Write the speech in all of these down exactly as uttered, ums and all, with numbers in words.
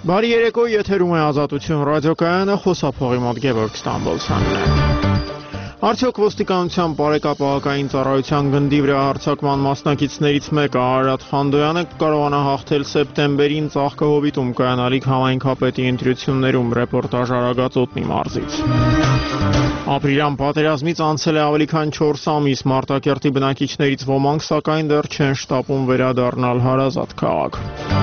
Բարի երեկո, եթերում է Ազատություն ռադիոկայանը, խոսափողի մոտ Գևորգ Ստամբոլցյանն է։ Արդյոք ոստիկանության բարեկապահական ծառայության գնդի վրա հարձակման մասնակիցներից մեկը Արարատ Խանդոյանը կարողանա հաղթել սեպտեմբերին Ծաղկահովիտում կայանալիք համայնքապետի ընտրություններում, ռեպորտաժ Արագածոտնի մարզից։ Ապրիլյան պատերազմից անցել է ավելի քան չորս ամիս, Մարտակերտի բնակիչներից ոմանք սակայն դեռ չեն շտապում վերադառնալ հարազատ քաղաք։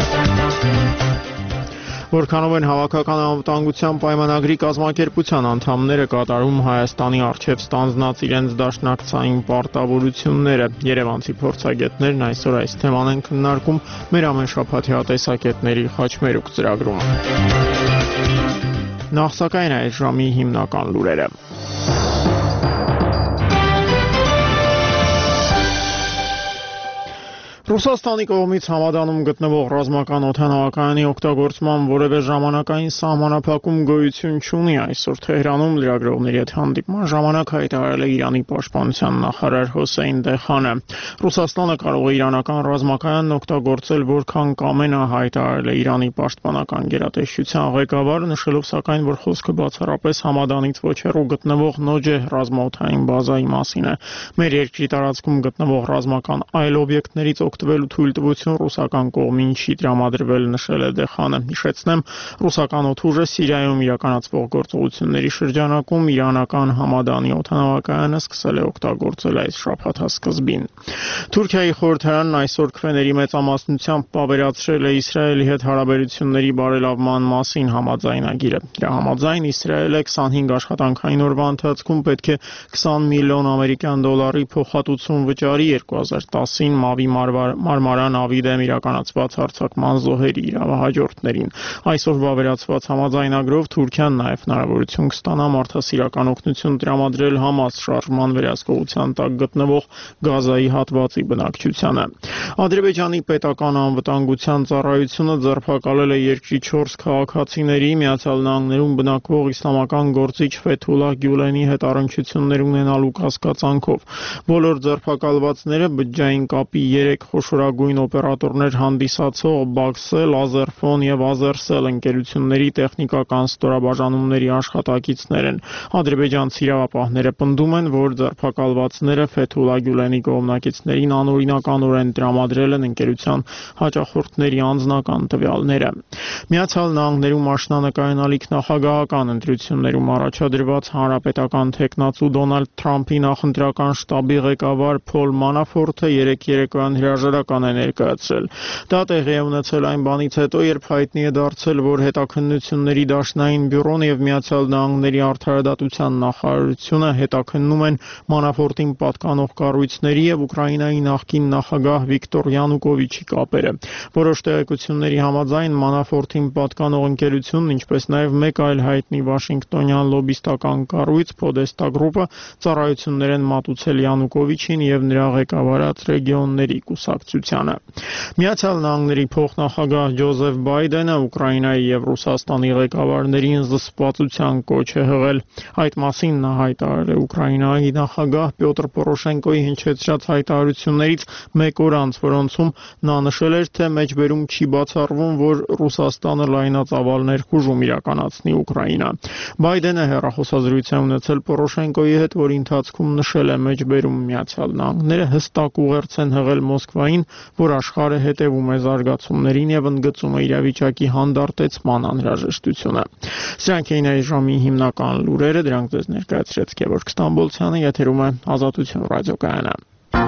Որքանով են հավաքական անվտանգության պայմանագրի կազմակերպության անդամները կատարում Հայաստանի առջև ստանձնած իրենց դաշնակցային պարտավորությունները։ Երևանցի փորձագետներն այսօր այս թեման են քննարկում մեր ամենշաբաթյա տեսակետների խաչմերուկ ծրագրում։ Նախ սակայն այս ժամի հիմնական լուրերը։ Ռուսաստանի կողմից Համադանում գտնվող ռազմական օդանավակայանի օգտագործման որևէ ժամանակային սահմանափակում գոյություն չունի։ Այսօր Թեհրանում լրագրողների հետ հանդիպման ժամանակ հայտարարել է Իրանի պաշտպանության նախարար Հոսեյն Դեխանը։ Ռուսաստանը կարող է իրանական ռազմակայանն օգտագործել որքան կամենա, հայտարարել է Իրանի պաշտպանական գերատեսչության ղեկավարը, նշելով սակայն, որ խոսքը բացառապես Համադանից ոչ հեռու գտնվող Նոջեհ ռազմաօդային բազայի մասին է։ Մեր երկրի տարածքում գտնվող ռազմական այլ օբյեկտներից օգտվելու թույլտվություն ռուսական կողմին չի տրամադրվել, նշել է Դեխանը։ Հիշեցնեմ, ռուսական օդուժը Սիրիայում իրականացվող գործողությունների շրջանակում իրանական Համադանի օդանավակայանը սկսել է օգտագործել այս շաբաթա սկզբին։ Թուրքիայի խորհրդարանն այսօր քվեների մեծամասնությամբ պավերացրել է Իսրայելի հետ հարաբերությունների բարելավման մասին համաձայնագիրը։ Դրա համաձայն Իսրայելը քսանհինգ աշխատանքային օրվա ընթացքում պետք է քսան միլիոն ամերիկյան դոլարի փոխհատուցում վճարի երկու հազար տասին Մավի Մարմարան ավի դեմ իրականացված հարձակման զոհերի իրավահաջորդներին։ Այսօր վավերացված համաձայնագրով Թուրքիան նաև հնարավորություն կստանա մարդասիրական օգնություն տրամադրել Համաս շարժման վերահսկողության տակ գտնվող Գազայի հատվածի բնակչությանը։ Ադրբեջանի պետական անվտանգության ծառայությունը ձերբակալել է երկրի չորս քաղաքացիների Միացյալ Նահանգներում բնակվող իսլամական գործիչ Ֆեթուլահ Գյուլենի հետ առնչություններ ունենալու կասկածանքով։ Բոլոր ձերբակալվածները բջջային կապի երեք խոշորագույն օպերատորներ հանդիսացող Բաքսել, Ազերֆոն և Ազերսել ընկերությունների տեխնիկական ստորաբաժանումների աշխատակիցներ են։ Ադրբեջանցի իրավապահները պնդում են, որ ձերբակալվածները Ֆեթուլահ Գյուլենի կողմնակիցներին անօրինականորեն տրամադրել են ընկերության հաճախորդների անձնական տվյալները։ Միացյալ Նահանգներում աշնանկայանալիք նախագահական ընտրություններում առաջադրված հանրապետական թեկնածու Դոնալդ Թրամփի նախընտրական շտաբի ղեկավար Փոլ Մանաֆորթը երեկ երեկոյան հրաժարական է ներկայացրել։ Դա տեղի է ունեցել այն բանից հետո, երբ հայտնի է դարձել, որ հետաքննությունների դաշնային բյուրոն և Միացյալ Նահանգների արդարադատության նախարարությունը հետաքննում են Մանաֆորտին պատկանող կառույցների և Ուկրաինայի նախկին նախագահ Վիկտոր Յանուկովիչի կապերը։ Որոշ տեղեկությունների համաձայն Մանաֆորտին պատկանող ընկերությունն, ինչպես նաև մեկ այլ հայտնի վաշինգտոնյան լոբիստական կառույց Podesta Group-ը ծառայություններ են մատուցել Յանուկովիչին և նրա ղեկավարած ռեգիոնների կուսակցությանը։ Միացյալ Նահանգների փոխնախագահ Ջոզեֆ Բայդենը Ուկրաինայի և Ռուսաստանի ղեկավարներին զսպվածության կոչ է հղել։ Այդ մասին նա հայտարարել է Ուկրաինայի նախագահ Պյոտր Պորոշենկոյի հնչեցրած հայտարարություններից մեկ օր անց, որոնցում նա նշել էր, թե մեջբերում չի բացառվում, որ Ռուսաստանը լայնածավալ ներխուժում իրականացնի Ուկրաինա։ Բայդենը հեռախոսազրույց է ունեցել Պորոշենկոյի հետ, որի ընթացքում նշել է մեջբերում Միացյալ Նահանգները հստակ ուղերձ են հղել Մոսկվային, որ աշխարհը հետևում է զարգացումներին և ընդգծում է իրավիճակի հանդարտեցման անհրաժեշտությունը։ Սրանք էին այս ժամի հիմնական լուրերը, դրանք ձեզ ներկայացրեց Գևորգ Ստամբոլցյանը, եթերում է Ազատություն ռադիոկայանը։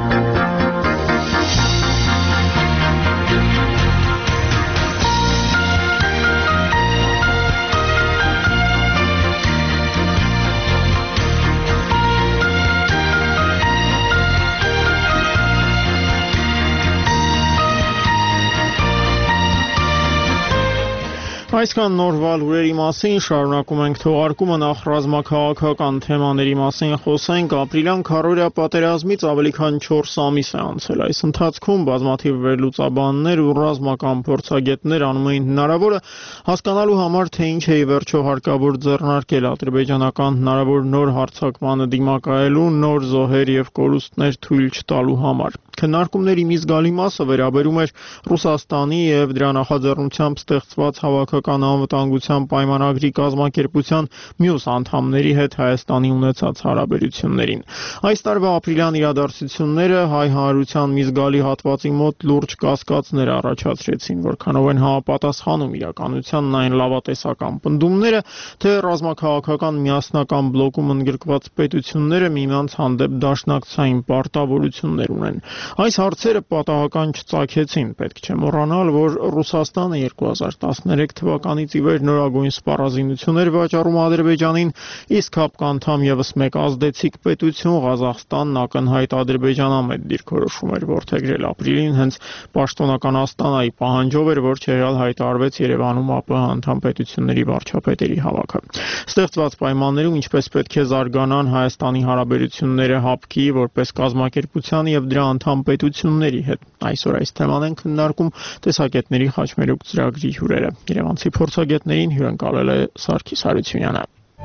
Այսքան նորվա լուրերի մասին, շարունակում ենք թողարկումը, նախ ռազմաքաղաքական թեմաների մասին խոսենք։ Ապրիլյան քառօրյա պատերազմից ավելի քան չորս ամիս է անցել։ Այս ընթացքում բազմաթիվ վերլուծաբաններ ու ռազմական փորձագետներ անում էին հնարավորը հասկանալու համար, թե ինչ է ի վերջո հարկավոր ձեռնարկել ադրբեջանական հնարավոր նոր հարձակմանը դիմակայելու, նոր զոհեր և կորուստներ թույլ չտալու համար։ Քննարկումների մի զգալի մասը վերաբերում էր Ռուսաստանի և դրա նախաձեռնությամբ ստեղծված հավաքական ռազմական անվտանգության պայմանագրի կազմակերպության մյուս անդամների հետ Հայաստանի ունեցած հարաբերություններին։ Այս տարվա ապրիլյան իրադարձությունները հայ հանրության մի զգալի հատվածի մոտ լուրջ կասկածներ առաջացրեցին, որքանով են համապատասխանում իրականությանն այն լավատեսական պնդումները, թե ռազմաքաղաքական միասնական բլոկում ընդգրկված պետությունները միմյանց հանդեպ դաշնակցային պարտավորություններ ունեն։ Այս հարցերը պատահական չծագեցին, պետք չէ մոռանալ, որ Ռուսաստանը երկու հազար տասներեք թվականից ի վեր նորագույն սպառազինություններ վաճառում Ադրբեջանին, իսկ ՀԱՊԿ անդամ ևս մեկ ազդեցիկ պետություն Ղազախստանն ակնհայտ ադրբեջանամետ դիրքորոշում էր որդեգրել ապրիլին հենց պաշտոնական Աստանայի պահանջով էր, որ չեղյալ հայտարարվեց Երևանում ԱՊՀ անդամ պետությունների վարչապետերի հավաքը։ Ստեղծված պայմաններում ինչպես պետք է զարգանան Հայաստանի հարաբերությունները ՀԱՊԿ-ի որպես կազմակերպության եւ դրա անդամ պետությունների հետ։ Այսօր այս թեման են քննարկում տեսակետների խաչմերուկ ծրագրի հյուրերը։ Երևանցի փորձագետներին հյուրընկալել է Սարգիս Հարությունյանը։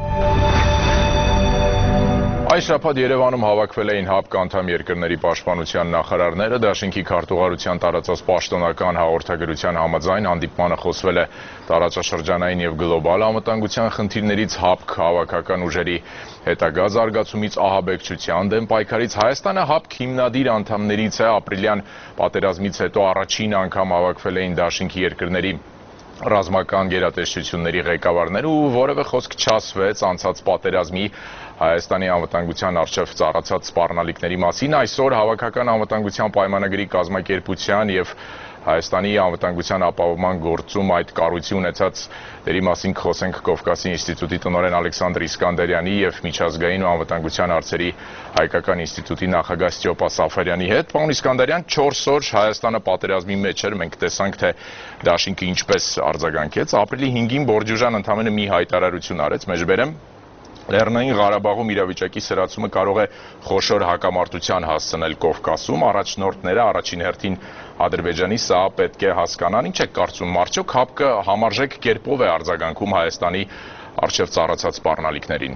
Այս շաբաթ Երևանում հավաքվել էին ՀԱՊԿ անդամ երկրների պաշտպանության նախարարները, դաշինքի քարտուղարության տարածած պաշտոնական հաղորդագրության համաձայն հանդիպմանը խոսվել է տարածաշրջանային եւ գլոբալ անվտանգության խնդիրներից, ՀԱՊԿ հավաքական ուժերի հետագա զարգացումից, ահաբեկչության դեմ պայքարից։ Հայաստանը ՀԱՊԿ հիմնադիր անդամներից է, ապրիլյան պատերազմից հետո առաջին անգամ հավաքվել էին դաշինքի երկրների ռազմական գերատեսչությունների ղեկավարները ու որևէ խոսք չասվեց անցած պատերազմի Հայաստանի անվտանգության առջև ծառացած սպառնալիքների մասին։ Այսօր հավաքական անվտանգության պայմանագրի կազմակերպության եւ Հայաստանի անվտանգության ապահովման գործում այդ կառույցի ունեցած դերի մասին կխոսենք Կովկասի ինստիտուտի տնօրեն Ալեքսանդր Իսկանդարյանի եւ միջազգային ու անվտանգության հարցերի հայկական ինստիտուտի նախագահ Ստյոպա Սաֆարյանի հետ։ Պարոն Իսկանդարյան, չորս օր Հայաստանը պատերազմի մեջ էր, մենք տեսանք, թե դաշինքը ինչպես արձագանքեց։ Ապրիլի հինգին Բորջուժան ընդամենը մի հայտարարություն արեց, մեջբերեմ Լեռնային Ղարաբաղում իրավիճակի սրացումը կարող է խոշոր հակամարտության հասցնել Կովկասում, առաջնորդները առաջին հերթին Ադրբեջանի սա պետք է հասկանան։ Ինչ եք կարծում, արդյոք ՀԱՊԿ-ը համարժեք կերպով է արձագանքում Հայաստանի առջև ծառացած սպառնալիքներին։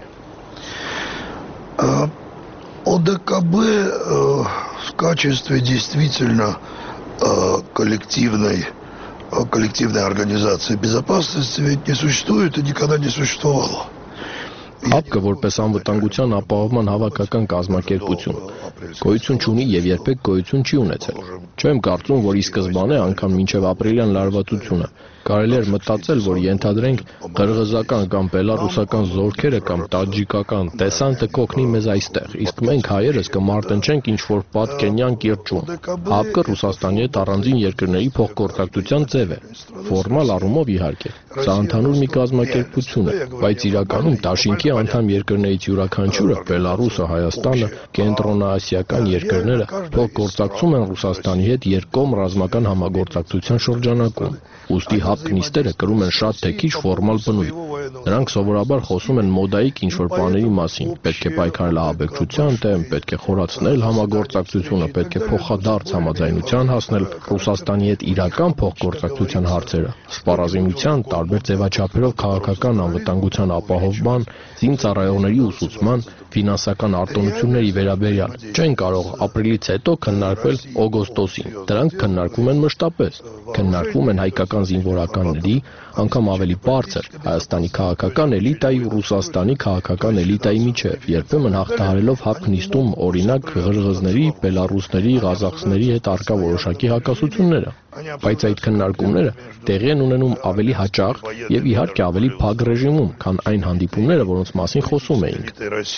ОДКБ в качестве действительно коллективной коллективной организации безопасности ведь не существует и никогда не существовало. ՀԱՊԿ-ը որպես անվտանգության ապահովման հավաքական կազմակերպություն գոյություն չունի եւ երբեք գոյություն չի ունեցել։ Չեմ կարծում, որ ի սկզբանե անգամ մինչեւ ապրիլյան լարվածությունը կարելի էր մտածել, որ ենթադրենք ղրղզական կամ բելարուսական զորքերը կամ տաջիկական դեսանտը կօգնի մեզ այստեղ, իսկ մենք հայերս կմարտնչենք ինչ-որ պատկենյան կիրճում։ ՀԱՊԿ-ը Ռուսաստանի հետ առանձին երկրների փոխգործակցության ձև է, ֆորմալ առումով իհարկե։ Սա ընդհանուր մի կազմակերպություն է, բայց իրականում դաշինքի անդամ երկրներից յուրաքանչյուրը, Բելարուսը, Հայաստանը, կենտրոնաասիական երկրները փոխգործակցում են Ռուսաստանի հետ երկկողմ ռազմական համագործակցության շրջանակում։ Ուստի ՀԱՊԿ նիստերը կրում են շատ թե քիչ ֆորմալ բնույթ։ Նրանք սովորաբար խոսում են մոդայիկ ինչ-որ բաների մասին, պետք է պայքարել ահաբեկչության դեմ, պետք է խորացնել համագործակցությունը, պետք է փոխադարձ համաձայնության հասնել Ռուսաստանի հետ իրական փոխգործակցության հարցերը, սպառազինության տարբեր ձևաչափերով քաղաքական անվտանգության ապահովման, զինծառայողների ուսուցման, ֆինանսական արտոնությունների վերաբերյալ չեն կարող ապրիլից հետո քննարկվել օգոստոսին։ Դրանք քննարկվում են մշտապես, քննարկվում են հայկական զինվորականների, անգամ ավելի բարձր Հայաստանի քաղաքական էլիտայի ու Ռուսաստանի քաղաքական էլիտայի միջև, երբեմն հաղթահարելով ՀԱՊԿ նիստում օրինակ ղրղզների, բելարուսների, ղազախների հետ առկա որոշակի հակասությունները։ Բայց այդ քննարկումները տեղի են ունենում ավելի հաճախ եւ իհարկե ավելի փակ ռեժիմում, քան այն հանդիպումները, որոնց մասին խոսում էինք։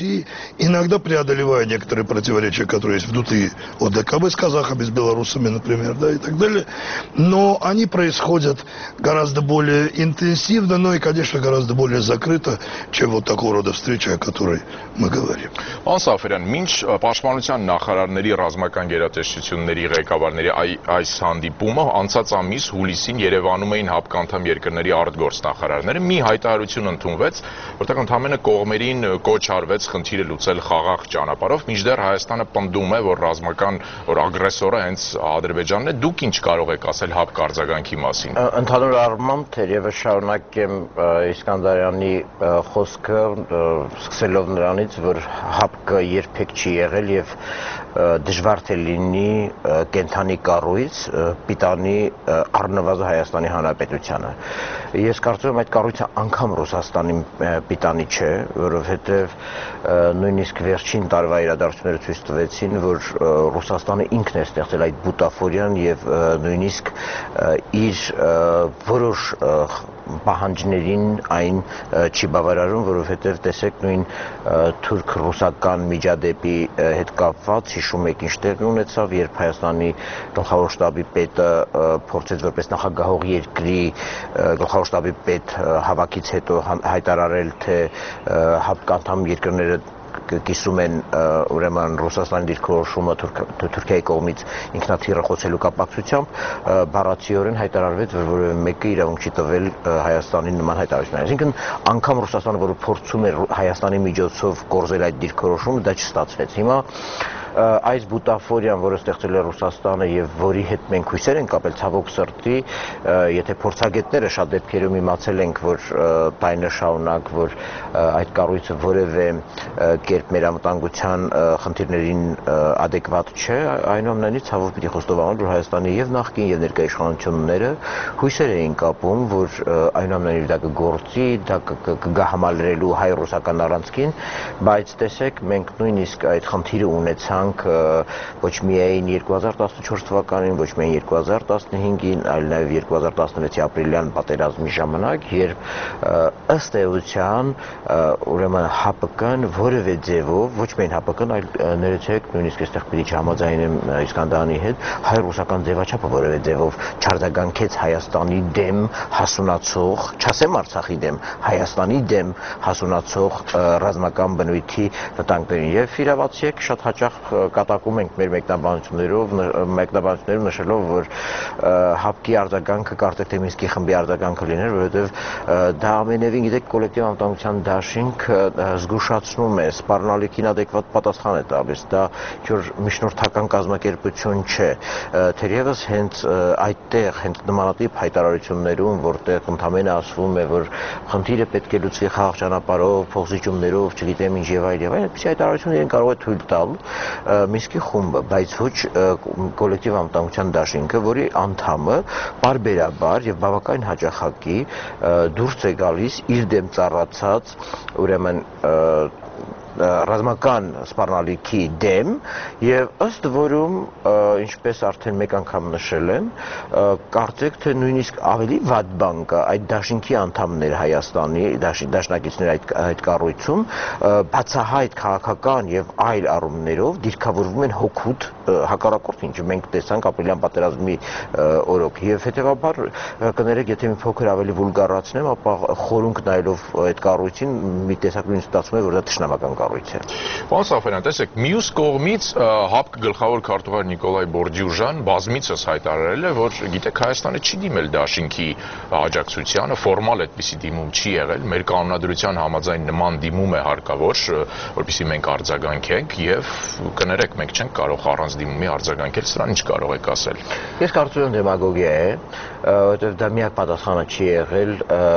Иногда преодолевая некоторые противоречия, которые есть внутри ОДКБ с казахами, с белорусами, например, да, и так далее, но они происходят гораздо более интенсивно, но и, конечно, гораздо более закрыто, чем вот такого рода встреча, о которой мы говорим. Պարոն Սաֆարյան, մինչ պաշտպանության նախարարների ռազմական գերատեսչությունների ղեկավարների այս հանդիպումը անցած ամիս հուլիսին Երևանում էին ՀԱՊԿ անդամ երկրների արտգործնախարարները, մի հայտարարություն ընդունվեց, որտեղ ընդհանրապես կողմերին կոչ արվեց խնդիրը լուծել խաղաղ ճանապարհով, մինչդեռ Հայաստանը պնդում է, որ ռազմական որ ագրեսորը հենց Ադրբեջանն է։ Դուք ինչ կարող եք ասել ՀԱՊԿ արձագանքի մասին։ Ընդհանուր առմամբ թերևս շարունակեմ Իսկանդարյանի խոսքը, սկսելով նրանից, որ ՀԱՊԿ-ը երբեք չի եղել եւ դժվար թե լինի կենթանի կառույց, պիտանի Ռուսաստանի առնվազն Հայաստանի Հանրապետությանը։ Ես կարծում եմ այդ կառույցը անգամ Ռուսաստանի պիտանի չէ, որովհետև նույնիսկ վերջին տարվա իրադարձությունները ցույց տվեցին, որ Ռուսաստանը ինքն է ստեղծել այդ բուտաֆորիան եւ նույնիսկ իր որոշ պահանջներին այն չի բավարարում, որովհետև տեսեք նույն թուրք-ռուսական միջադեպի հետ կապված հիշում եք ինչ տեղի ունեցավ, երբ Հայաստանի գլխավոր շտաբի պետը փորձեց որպես նախագահող երկրի գլխավոր շտաբի պետ հավաքից հետո հայտարարել, թե հապկանդամ երկրները կիսում են ուրեմն Ռուսաստանի դիրքորոշումը Թուրքիայի կողմից ինքնաթիռը խոցելու կապակցությամբ բառացիորեն հայտարարվեց, որ որևէ մեկը իրավունք չի տվել Հայաստանին նման հայտարարություններ։ Այսինքն անգամ Ռուսաստանը, որը փորձում էր Հայաստանի միջոցով կորզել այդ դիրքորոշումը, դա չստացվեց։ Հիմա այս բուտաֆորիան, որը ստեղծել է Ռուսաստանը եւ որի հետ մենք հույսեր ենք կապել ցավոք սրտի, եթե փորձագետները շատ դեպքերում իմացել ենք, որ տայնը շարունակ, որ այդ կառույցը որևէ կերպ մեր անվտանգության խնդիրներին adekvat չէ, այնուամենայնիվ ցավոք պիտի խոստովանեմ, որ Հայաստանի եւ նախկին եւ ներկայ իշխանությունները հույսեր էին կապում, որ այնուամենայնիվ դա կգործի, դա կգա համալրելու հայ-ռուսական առանցքին, բայց տեսեք, մենք նույնիսկ այդ խնդիրը ունեցանք ոչ միայն երկու հազար տասնչորս թվականին, ոչ միայն երկու հազար տասնհինգին, այլ նաև երկու հազար տասնվեցի ապրիլյան պատերազմի ժամանակ, երբ ըստ էության ուրեմն ՀԱՊԿ-ն որևէ ձևով, ոչ միայն ՀԱՊԿ-ն, այլ ներեցեք, նույնիսկ այստեղ պիտի չհամաձայնեմ Իսկանդարյանի հետ, հայ-ռուսական ձևաչափը որևէ ձևով չարձագանքեց Հայաստանի դեմ հասունացող, չասեմ Արցախի դեմ, Հայաստանի դեմ հասունացող ռազմական բնույթի վտանգներին եւ իրավացիեք շատ հաճախ կատակում ենք մեր մեկնաբանություններով, մեկնաբանություններով նշելով, որ ՀԱՊԿ-ի արձագանքը կարծեք թե Մինսկի խմբի արձագանքը լիներ, որովհետև դա ամենևին գիտեք կոլեկտիվ անվտանգության դաշինքը զգուշացնում է, սպառնալիքին adekvat պատասխան է տալիս, դա ինչ-որ միջնորդական կազմակերպություն չէ, թերևս հենց այդտեղ, հենց նմանատիպ հայտարարություններում, որտեղ ընդամենը ասվում է, որ խնդիրը պետք է լուծվի խաղաղ ճանապարհով, փոխզիջումներով, չգիտեմ ինչ եւ այլ եւ այլ, այդպիսի հայտարարություններ են կարող է թույլ տալ Մինսկի խումբը, բայց ոչ կոլեկտիվ անվտանգության դաշինքը, որի անդամը բարբերաբար եւ բավական հաճախակի դուրս է գալիս իր դեմ ծառացած ուրեմն ռազմական սպառնալիքի դեմ եւ ըստ որում ինչպես արդեն մեկ անգամ նշել եմ կարծեք թե նույնիսկ ավելի վատ բան կա այդ դաշինքի անդամներ Հայաստանի դաշնակիցներ այդ այդ կառույցում բացահայտ քաղաքական եւ այլ առումներով դիրքավորվում են հոգուտ հակառակորդ ինչը մենք տեսանք ապրիլյան պատերազմի օրոք եւ հետեւաբար կներեք եթե մի փոքր ավելի վուլգարացնեմ ապա խորունկ նայելով այդ կառույցին մի տեսակ նույն ստացվում է որ դա թշնամական Պարոն Սաֆարյան, տեսեք, մյուս կողմից ՀԱՊԿ գլխավոր քարտուղար Նիկոլայ Բորդյուժան բազմիցս հայտարարել է, որ գիտեք Հայաստանը չի դիմել դաշինքի աջակցությանը, ֆորմալ այդպիսի դիմում չի եղել, մեր կանոնադրության համաձայն նման դիմում է հարկավոր, որպեսզի մենք արձագանքենք եւ կներեք, մենք չենք կարող առանց դիմումի արձագանքել, սրան ինչ կարող եք ասել։ Ես կարծում եմ դեմագոգիա է, որովհետեւ դա միակ պատասխանը չի եղել,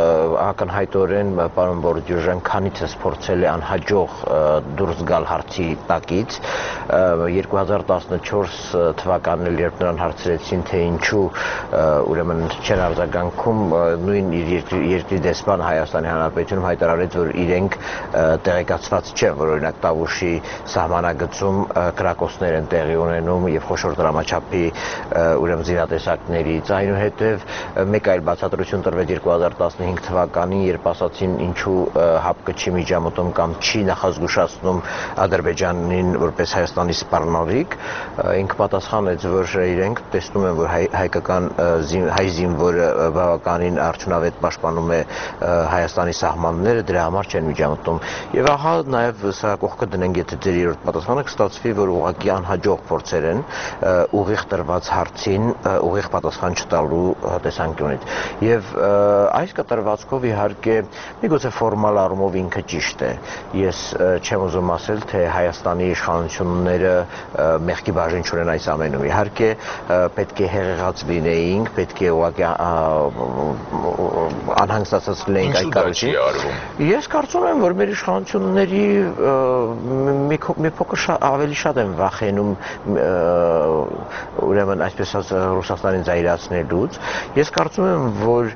ակնհայտորեն պարոն Բորդյուժան քանիցս փորձել է անհաջող դուրս գալ հարցի տակից երկու հազար տասնչորս թվականին երբ նրան հարցրեցին թե ինչու ուրեմն չեն արձագանքում նույն իր երկրի դեսպան Հայաստանի Հանրապետությունում հայտարարեց որ իրենք տեղեկացված չեն որ օրինակ Տավուշի սահմանագծում կրակոցներ են տեղի ունենում եւ խոշոր դրամաչափի ուրեմն զինատեսակներից այնուհետեւ մեկ այլ բացատրություն տրվեց երկու հազար տասնհինգ թվականին երբ ասացին ինչու ՀԱՊԿ չի միջամտում կամ չի նախազգուշացնում Ադրբեջանին որպես Հայաստանի սպառնալիք, ինքը պատասխանեց, որ իրենք տեսնում են, որ հայկական հայ զինվորը բավականին արդյունավետ պաշտպանում է Հայաստանի սահմանները, դրա համար չեն միջամտում։ Եվ ահա նաև սա կողքը դնենք, եթե ձեր երրորդ պատասխանը կստացվի, որ ուղղակի անհաջող փորձեր են ուղիղ տրված հարցին ուղիղ պատասխան չտալու տեսանկյունից։ Եվ այս կատարվածքով իհարկե միգուցե ֆորմալ առումով ինքը ճիշտ է։ Ես չեմ ուզում ասել, թե Հայաստանի իշխանությունները մեղքի բաժին չունեն այս ամենում։ Իհարկե պետք է հեղեղած լինեինք, պետք է ուղղակի անհանգստացած լինեինք այդ կառույցին։ Ես կարծում եմ, որ մեր իշխանությունների մի փոքր ավելի շատ են վախենում, ուրեմն այսպես ասած Ռուսաստանին զայրացնելուց։ Ես կարծում եմ, որ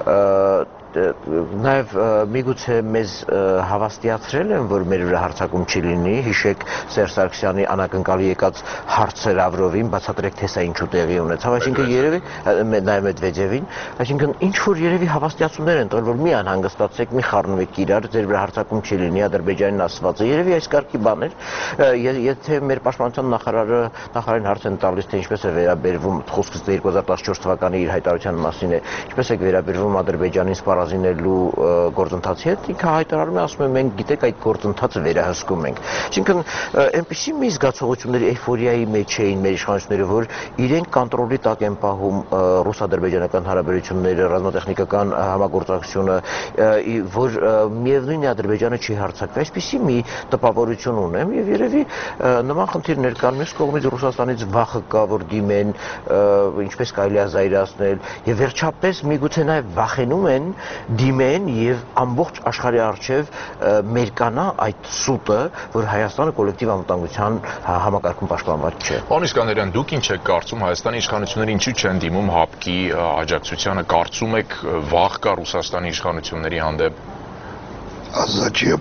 նաև միգուցե մեզ հավաստիացրել են, որ մեր վրա հարձակում չի լինի, հիշեք Սերժ Սարգսյանի անակնկալի եկած հարցը Լավրովին, բացատրեք թե սա ինչու տեղի ունեցավ, այսինքն երևի նաև Մեդվեդևին, այսինքն ինչ որ երևի հավաստիացումներ են տվել, որ մի անհանգստացեք, մի խառնվեք իրար, ձեր վրա հարձակում չի լինի, Ադրբեջանին ասվածը, երևի այս կարգի բաներ, եթե մեր պաշտպանության նախարարը նախարարին հարց են տալիս, թե ինչպես է վերաբերվում, խոսքս երկու հազար տասնչորս թվականի իր հայտարարության մասին է, ինչպես է վերաբերվում Ադրբեջանին սպառազինելու գործընթացի հետ, ինքը հայտարարում է, ասում է, մենք գիտեք այդ գործընթացը վերահսկում ենք։ Այսինքն այնպեսի մի զգացողությունների էյֆորիայի մեջ էին մեր իշխանությունները, որ իրենք կոնտրոլի տակ են պահում ռուս-ադրբեջանական հարաբերությունները, ռազմատեխնիկական համագործակցությունը, որ միևնույն է Ադրբեջանը չի հարձակվի։ Այսպեսի մի տպավորություն ունեմ եւ երևի նման խնդիրներ կան, մյուս կողմից Ռուսաստանից վախը կա, որ դիմեն, ինչպես կարելի է զայրացնել, եւ վերջապես միգուցե նաեւ վախենում են դիմեն եւ ամբողջ աշխարհի առջեւ մերկանա այդ սուտը, որ Հայաստանը կոլեկտիվ անվտանգության համակարգում պաշտպանված չէ։ Պարոն Իսկանդարյան, դուք ինչ եք կարծում, Հայաստանի իշխանությունները ինչու չեն դիմում ՀԱՊԿ-ի աջակցությանը, կարծում եք վախ կա Ռուսաստանի իշխանությունների հանդեպ։ А зачем?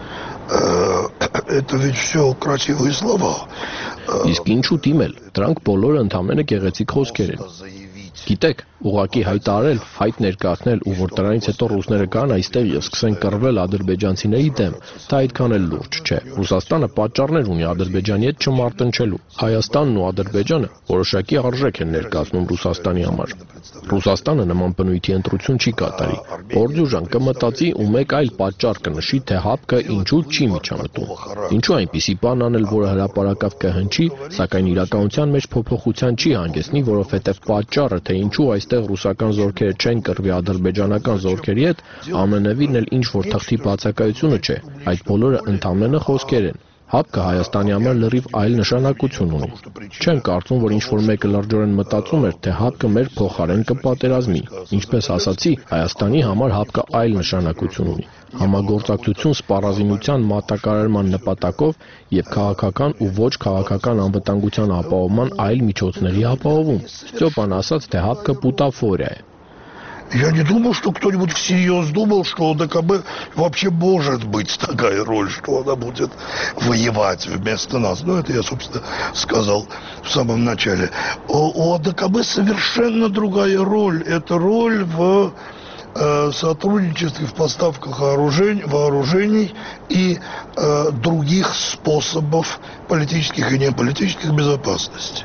Это ведь все красивые слова. Իսկ ինչու դիմել։ Դրանք բոլորը ընդամենը գեղեցիկ խոսքեր են։ Գիտեք, ուղղակի հայտարարել, հայտ ներկայացնել ու որ դրանից հետո ռուսները գան այստեղ եւ սկսեն կռվել ադրբեջանցիների դեմ, դա այդքան էլ լուրջ չէ։ Ռուսաստանը պատճառներ ունի Ադրբեջանի հետ չմարտնչելու։ Հայաստանն ու Ադրբեջանը որոշակի արժեք են ներկայացնում Ռուսաստանի համար։ Ռուսաստանը նման բնույթի ընտրություն չի կատարի։ Բորդյուժան կմտածի ու մեկ այլ պատճառ կնշի, թե ՀԱՊԿ-ը ինչու չի միջամտում։ Ինչու այնպիսի բան անել, որը հրապարակավ կհնչի, սակայն իրականության մեջ փոփոխության չի հանգեցնի, որովհետև պատճառը, թե ինչու այստեղ ռուսական զորքերը չեն կռվի ադրբեջանական զորքերի հետ, ամենևին էլ ինչ որ թղթի բացակայությունը չէ, այդ բոլորը ընդամենը խոսքեր են։ ՀԱՊԿ-ը Հայաստանի համար լրիվ այլ նշանակություն ունի։ Չեմ կարծում, որ ինչ-որ մեկը լրջորեն մտածում էր, թե ՀԱՊԿ-ը մեր փոխարեն կպատերազմի։ Ինչպես ասացի, Հայաստանի համար ՀԱՊԿ-ը այլ նշանակություն ունի։ Համագործակցություն սպառազինության մատակարարման նպատակով եւ քաղաքական ու ոչ քաղաքական անվտանգության ապահովման այլ միջոցների ապահովում։ Ստյոպան ասաց, թե ՀԱՊԿ-ը բուտաֆորիա է։ Я не думал, что кто-нибудь всерьез думал, что у ОДКБ вообще может быть такая роль, что она будет воевать вместо нас. Ну, это я, собственно, сказал в самом начале. У ОДКБ совершенно другая роль. Это роль в э, сотрудничестве в поставках вооружений, вооружений и э, других способов политических и неполитических безопасности.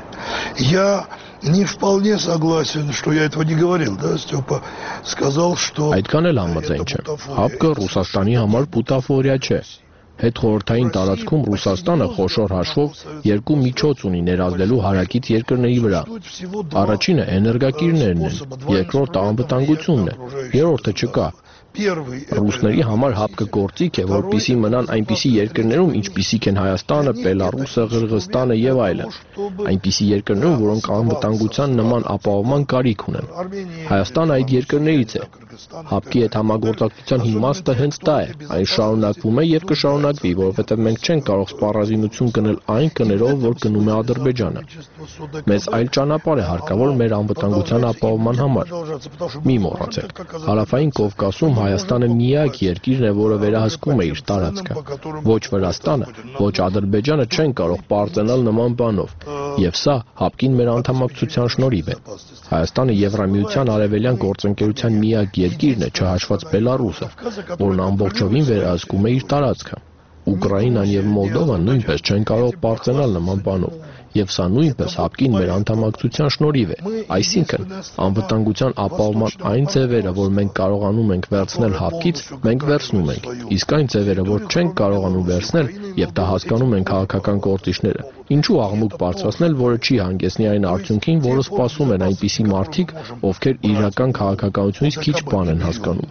Я не вполне согласен, что я этого не говорил, да, Степа сказал, что Այդքան էլ համաձայն չեմ։ ՀԱՊԿ-ը Ռուսաստանի համար բուտաֆորիա չէ։ Հետխորհրդային տարածքում Ռուսաստանը խոշոր հաշվով երկու միջոց ունի ներազդելու հարակից երկրների վրա։ Առաջինը էներգակիրներն են, երկրորդը անվտանգությունն է, երրորդը չկա։ Ռուսների համար ՀԱՊԿ-ը գործիք է, որպիսի մնան այնպիսի երկրներում, ինչպիսիք են Հայաստանը, Բելառուսը, Ղրղըզստանը եւ այլն։ Այնպիսի երկրներում, որոնք անվտանգության նման ապահովման կարիք ունեն։ Հայաստանը այդ երկրներից է։ ՀԱՊԿ-ի հետ համագործակցության իմաստը հենց դա է։ Այն շարունակվում է եւ կշարունակվի, որովհետեւ մենք չենք կարող սպառազինություն գնել այն կներով, որ գնում է Ադրբեջանը։ Մեզ այլ ճանապարհ է հարկավոր մեր անվտանգության ապահովման համար։ Մի մոռացեք, Հարավային Կովկասում Հայաստանը միակ երկիրն է, որը վերահսկում է իր տարածքը։ Ոչ Վրաստանը, ոչ Ադրբեջանը չեն կարող պարծենալ նման բանով, եւ սա ՀԱՊԿ-ին մեր անդամակցության շնորհիվ է։ Հայաստանը Եվրամիության արևելյան գործընկերության միակ երկիրն է, չհաշված Բելառուսը, որն ամբողջովին վերահսկում է իր տարածքը։ Ուկրաինան եւ Մոլդովան նույնպես չեն կարող պարծենալ նման բանով, եւ սա նույնպես ՀԱՊԿ-ին մեր անդամակցության շնորհիվ է։ Այսինքն, անվտանգության ապահովման այն ձևերը, որ մենք կարողանում ենք վերցնել ՀԱՊԿ-ից, մենք վերցնում ենք, իսկ այն ձևերը, որ չենք կարողանում վերցնել, եւ դա հասկանում են քաղաքական գործիչները, ինչու աղմուկ բարձրացնել, որը չի հանգեցնի այն արդյունքին, որը սպասում են այնպիսի մարդիկ, ովքեր իրական քաղաքականությունից քիչ բան են հասկանում։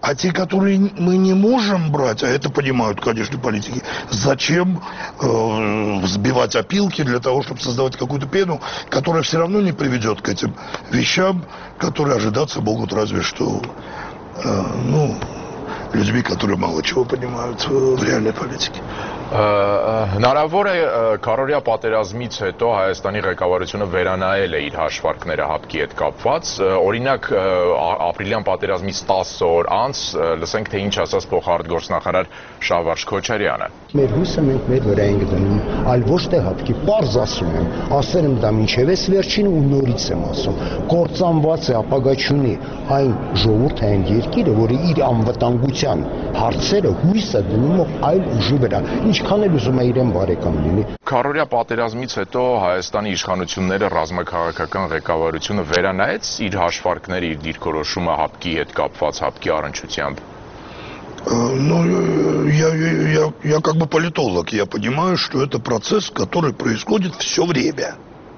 А те, которые мы не можем брать, а это понимают, конечно, политики, зачем э, взбивать опилки для того, чтобы создавать какую-то пену, которая все равно не приведет к этим вещам, которые ожидаться могут разве что, э, ну, людьми, которые мало чего понимают в реальной политике. Հնարավոր է քառօրյա պատերազմից հետո Հայաստանի ղեկավարությունը վերանայել է իր հաշվարկները հապկի հետ կապված, օրինակ ապրիլյան պատերազմից տասը օր անց լսենք թե ինչ ասաց փոխարտգործնախարար Շավարժ Քոչարյանը։ Մեր հույսը մենք մեր վրա ենք դնում, այլ ոչ թե հապկի, պարզ ասում եմ, ասել եմ դա մինչև էս վերջին ու նորից եմ ասում, կործանված է, ապագա չունի այն ժողովուրդը, այն երկիրը, որը իր անվտանգության հարցերը հույսը դնում է այլ ուժի վրա, ինչքան էլ ուզում է իրեն բարեկամ լինի։ Քառօրյա պատերազմից հետո Հայաստանի իշխանությունները, ռազմաքաղաքական ղեկավարությունը վերանայեց իր հաշվարկները, իր դիրքորոշումը հապկի հետ կապված, հապկի առնչությամբ։ Ну, я, я, я как бы политолог, я понимаю, что это процесс, который происходит все время.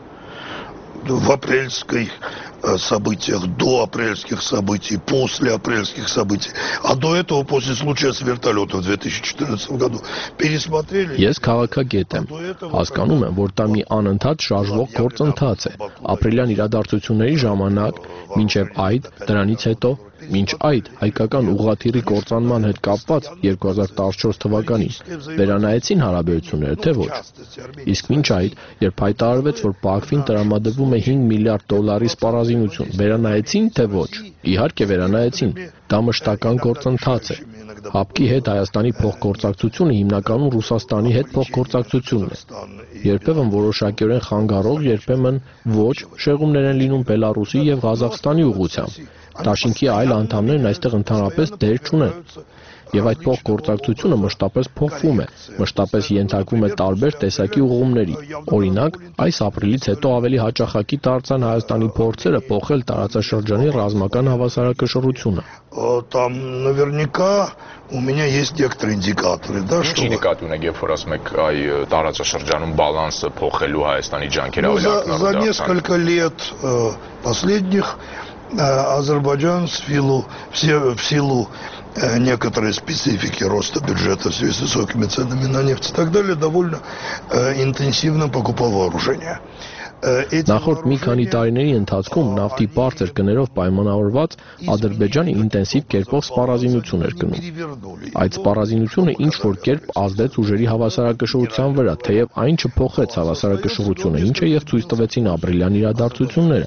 В апрельских событиях, до апрельских событий, после апрельских событий, а до этого, после случая с вертолетом в две тысячи четырнадцатом году, пересмотрели... Ես քաղաքագետ եմ, հասկանում եմ, որ դա մի անընդհատ շարժվող գործընթաց է, ապրիլյան իրադարձությունների ժամանակ, մինչև այդ, դրանից հետո, մինչ այդ, հայկական ուղղաթիռի կործանման հետ կապված երկու հազար տասնչորս թվականին վերանայեցին հարաբերությունները, թե ոչ։ Իսկ մինչ այդ, երբ հայտարարվեց, որ Բաքվին տրամադրվում է հինգ միլիարդ դոլարի սպառազինություն, վերանայեցին, թե ոչ։ Իհարկե վերանայեցին, դա մշտական գործընթաց է։ Հապկի հետ Հայաստանի փոխգործակցությունը հիմնականում Ռուսաստանի հետ փոխգործակցությունն է։ Երբեմն որոշակիորեն խանգարող, երբեմն ոչ, շեղումներ են լինում Բելարուսի եւ Ղազախստանի ուղղությամբ։ Դաշինքի այլ անդամներն այստեղ ընդհանրապես դեր չունեն։ Եվ այդ փոխգործակցությունը մշտապես փոխվում է, մշտապես ենթարկվում է տարբեր տեսակի ուղղումների։ Օրինակ, այս ապրիլից հետո ավելի հաճախակի դարձան Հայաստանի փորձերը փոխել տարածաշրջանի ռազմական հավասարակշռությունը։ Там наверняка у меня есть некоторые индикаторы, да, что... Ինչ նկատի ունեք, երբ որ ասում եք այ տարածաշրջանում բալանսը փոխելու Հայաստանի ջանքերը ավելի ակնառու За несколько лет последних Азербайджан в силу, в силу некоторой специфики роста бюджета в связи с высокими ценами на нефть и так далее довольно интенсивно покупал вооружение. Նախորդ մի քանի տարիների ընթացքում նավթի բարձր գներով պայմանավորված Ադրբեջանը ինտենսիվ կերպով սպառազինություն էր գնում։ Այդ սպառազինությունը ինչ-որ կերպ ազդեց ուժերի հավասարակշռության վրա, թեև այն չփոխեց հավասարակշռությունը, ինչը եւ ցույց տվեցին ապրիլյան իրադարձությունները։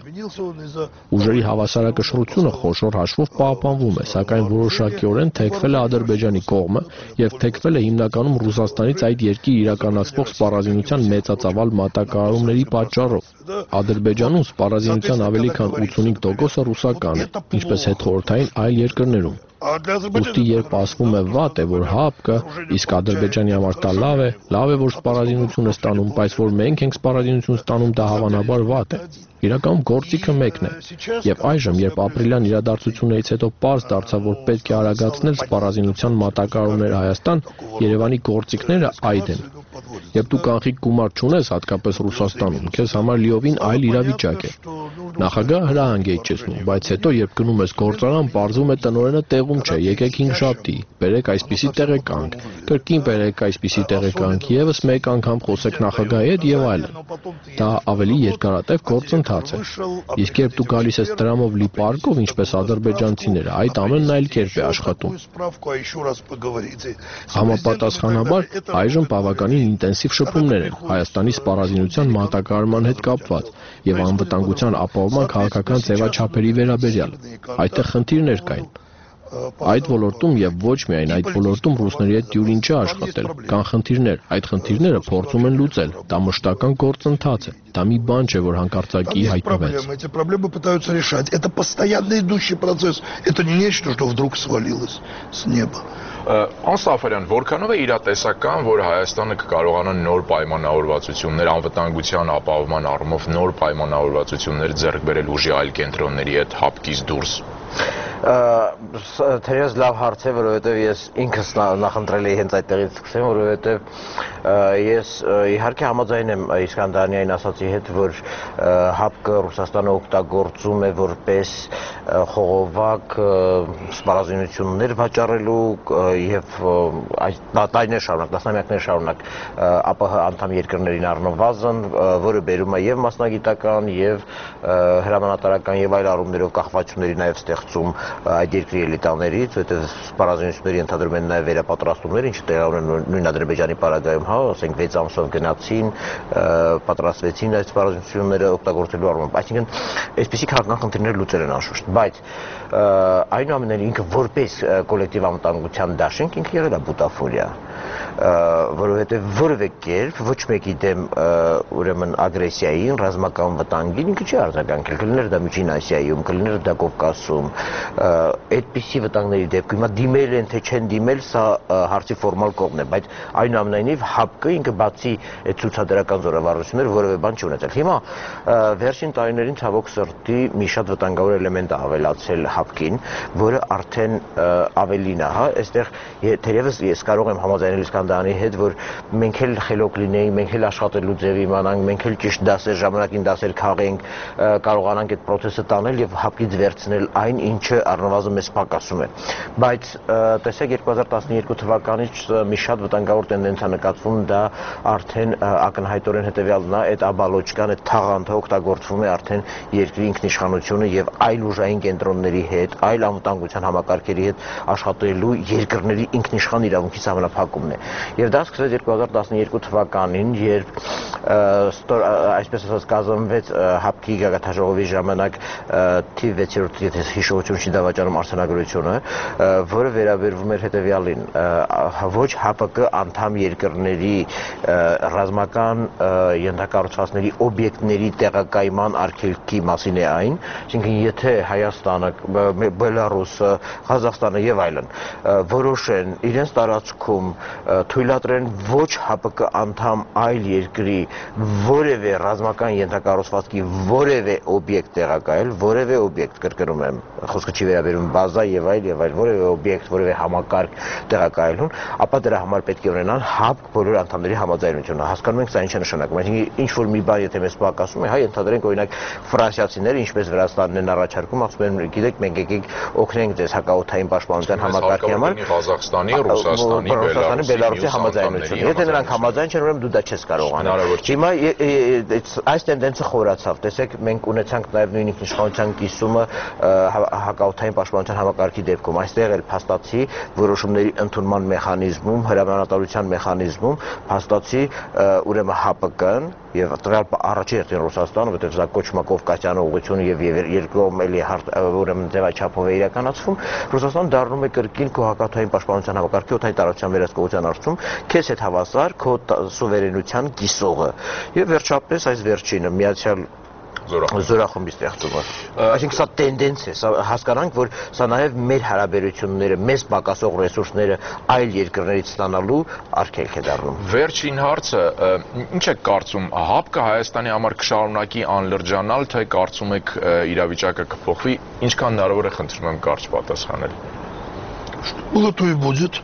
Ուժերի հավասարակշռությունը խոշոր հաշվով պահպանվում է, սակայն որոշակիորեն թեքվել է Ադրբեջանի կողմը եւ թեքվել է հիմնականում Ռուսաստանից այդ երկիր իրականացվող սպառազինության մեծածավալ մատակարարումների պատճառով։ Ադրբեջանում սպառազինության ավելի քան ութսունհինգ տոկոսը ռուսական է, ինչպես հետխորհրդային այլ երկրներում։ Ուստի երբ ասվում է վատ է, որ հապկը, իսկ Ադրբեջանի համար դա լավ է, լավ է, որ սպառազինություն է ստանում, բայց որ մենք ենք սպառազինություն ստանում, դա հավանաբար վատ է։ Իրականում գործիքը մեկն է։ Եվ այժմ, երբ ապրիլյան իրադարձություններից հետո պարզ դարձավ, որ պետք է արագացնել սպառազինության մատակարարումները Հայաստան, Երևանի գործիքները այդ են։ Երբ դու կանխիկ գումար չունես, հատկապես Ռուսաստանում, քեզ համար լիովին այլ իրավիճակ է։ Նախագահը հրահանգ է իջեցնում, բայց հետո երբ գնում ես գործարան, պարզվում է տնօրենը տեղում չէ, եկեք հինգշաբթի, բերեք այսպիսի տեղեկանք, կրկին բերեք այսպիսի տեղեկանք, եւս մեկ անգամ խոսեք նախագահի հետ եւ այլն։ Դա ավելի երկարատև գործընթաց է։ Իսկ երբ դու գալիս ես դրամով լի պարկով, ինչպես ադրբեջանցիները, այդ ամենն այլ կերպ է աշխատում։ Համապատասխանաբար այժմ բավականին ինտենսիվ շփումներ են Հայաստանի սպառազինության մատակարարման հետ կապված եւ անվտանգության ապահովման քաղաքական ձևաչափերի վերաբերյալ։ Այդտեղ խնդիրներ կային։ Այդ ոլորտում եւ ոչ միայն այդ ոլորտում ռուսների հետ դյուրին չէ աշխատել, կան խնդիրներ, այդ խնդիրները փորձում են լուծել, դա մշտական գործընթաց է, դա մի բան չէ, որ հանկարծակի հայտնվեց։ Эти проблемы пытаются решать. Это постоянно идущий процесс. Это не нечто, что вдруг свалилось с неба. Անսաֆարյան, որքանով է իրատեսական, որ Հայաստանը կկարողանա նոր պայմանավորվածություններ, անվտանգության ապահովման առումով նոր պայմանավորվածություններ ձեռք բերել ուժի այլ կենտրոնների հետ հապկից դուրս։ Թերևս լավ հարց է, որովհետև ես ինքս նախընտրել էի հենց այդտեղից սկսեմ, որովհետև ես իհարկե համաձայն եմ Իսկանդարյանին ասացի հետ, որ ՀԱՊԿ-ը Ռուսաստանը օգտագործում է որպես խողովակ սպառազինություններ վաճառելու եւ տարիներ շարունակ, տասնամյակներ շարունակ ԱՊՀ անդամ երկրներին առնվազն, որը բերում է եւ մասնագիտական եւ հրամանատարական եւ այլ առումներով կախվածությունների նաեւ ստեղծում այդ երկրի էլիտաներից, որտեղ սպառազինությունների ենթադրում են նաև վերապատրաստումներ, ինչը տեղի ունեն նույն Ադրբեջանի պարագայում, հա, ասենք վեց ամսով գնացին, պատրաստվեցին այդ սպառազինությունները օգտագործելու առումով։ Այսինքն, այսպիսի քաղաքական խնդիրներ լուծել են անշուշտ, բայց այնուամենայնիվ ինքը որպես կոլեկտիվ անվտանգության դաշինք ինքը եղել է բուտաֆորիա, որովհետև որևէ կերպ ոչ մեկի դեմ ուրեմն ագրեսիային, ռազմական վտանգին ինքը չի արձագանքել, կլիներ դա Միջին Ասիայում, կլիներ դա Կովկասում, այդպիսի վտանգների դեպքում հիմա դիմել են թե չեն դիմել, սա հարցի ֆորմալ կողմն է, բայց այնուամենայնիվ ՀԱՊԿ-ը ինքը բացի այդ ցուցադրական զորավարությունները որևէ բան չի ունեցել։ Հիմա վերջին տարիներին ցավոք սրտի մի շատ վտանգավոր էլեմենտ է ավելացել ՀԱՊԿ-ին, որը արդեն ավելին է, հա, այստեղ թերևս ես կարող եմ համաձայնել Իսկանդարյանի հետ, որ մենք էլ խելոք լինեինք, մենք էլ աշխատելու ձև իմանանք, մենք էլ ճիշտ դասեր, ժամանակին դասեր քաղենք, կարողանանք այդ process-ը տանել եւ ՀԱՊԿ-ից վերցնել այն, ինչը առնվազն մեզ պակասում է։ Բայց տեսեք երկու հազար տասնյոթ թվականից մի շատ վտանգավոր տենդենսիա նկատվում, դա արդեն ակնհայտորեն հետեւյալն է, այդ աբալոճկան, այդ թաղանթը օգտագործվում է արդեն երկրի ինքնիշխանությունը եւ այլ ուժային կենտրոնների հետ, այլ անվտանգության համակարգերի հետ աշխատելու երկրների ինքնիշխան իրավունքի սահմանափակումն է։ Եվ դա սկսվեց երկու հազար տասնյոթ թվականին, երբ այսպես ասած կազմվեց ՀԱՊԿ-ի գագաթնաժողովի ժամանակ թիվ վեցերորդ հիշողություն չի դավաճանում արձանագրությունը, որը վերաբերվում էր հետևյալին, ոչ ՀԱՊԿ անդամ երկրների ռազմական ենթակառուցվածքների օբյեկտների տեղակայման արգելքի մասին է այն, այսինքն եթե Հայաստանը, Բելարուսը, Ղազախստանը եւ այլն որոշեն իրենց տարածքում թույլատրեն ոչ ՀԱՊԿ անդամ այլ երկրի որևէ ռազմական ենթակառուցվածքի որևէ օբյեկտ տեղակայել, որևէ օբյեկտ, կրկնում եմ, խոսքը չի վերաբերում բազա եւ այլ եւ այլ, որևէ օբյեկտ, որևէ համակարգ տեղակայելուն, ապա դրա համար պետք է ունենան ՀԱՊԿ բոլոր անդամների համաձայնությունը։ Հասկանում ենք, սա ինչ է նշանակում։ Այսինքն ինչ որ մի բան եթե մեզ պակասում է, հա, ենթադրենք օրինակ ֆրանսիացիները, ինչպես Վրաստանն են առաջարկում, ասում են, գիտեք, մենք եկեք օգնենք ձեզ հակաօդային պաշտպանության համակարգի համար, Ղազախստանի, Ռուսաստանի, Բելարուսի համաձայնությունը։ Եթե նրանք համաձայն չեն, ուրեմն դու դա չես կարող անել։ Հիմա այս տենդենսը խորացավ։ Տեսեք, մենք ունեցանք նաև նույն ինքնիշխանության կիսումը հակաօդային պաշտպանության համակարգի դեպքում։ Այստեղ էլ փաստացի որոշումների ընդունման մեխանիզմում, հրամանատարության մեխանիզմում փաստացի ուրեմն ՀԱՊԿ-ն եւ տվյալ առաջին հերթին Ռուսաստանը, որտեղ դա կոչվում է Կովկասյան ուղղություն եւ երկրում էլի ուրեմն ձևաչափով է իրականացվում, Ռուսաստանը դառնում է կրկին քո հակաօդային պաշտպանության համակարգի օդային տարածության վերահսկողության արդյունքում քեզ հետ հավասար քո սուվերենության կիսողը։ Եվ վերջապես այս վերջինը Միացյալ Զորախմբի ստեղծումը։ Այսինքն սա տենդենս է, սա հասկանանք, որ սա նաև մեր հարաբերությունները, մեզ պակասող ռեսուրսները այլ երկրներից ստանալու արգելք է դառնում։ Վերջին հարցը, ինչ եք կարծում, ՀԱՊԿ-ը Հայաստանի համար կշարունակի անլրջանալ, թե կարծում եք իրավիճակը կփոխվի, ինչքան հնարավոր է խնդրում եմ կարճ պատասխանել։ Было то и будет.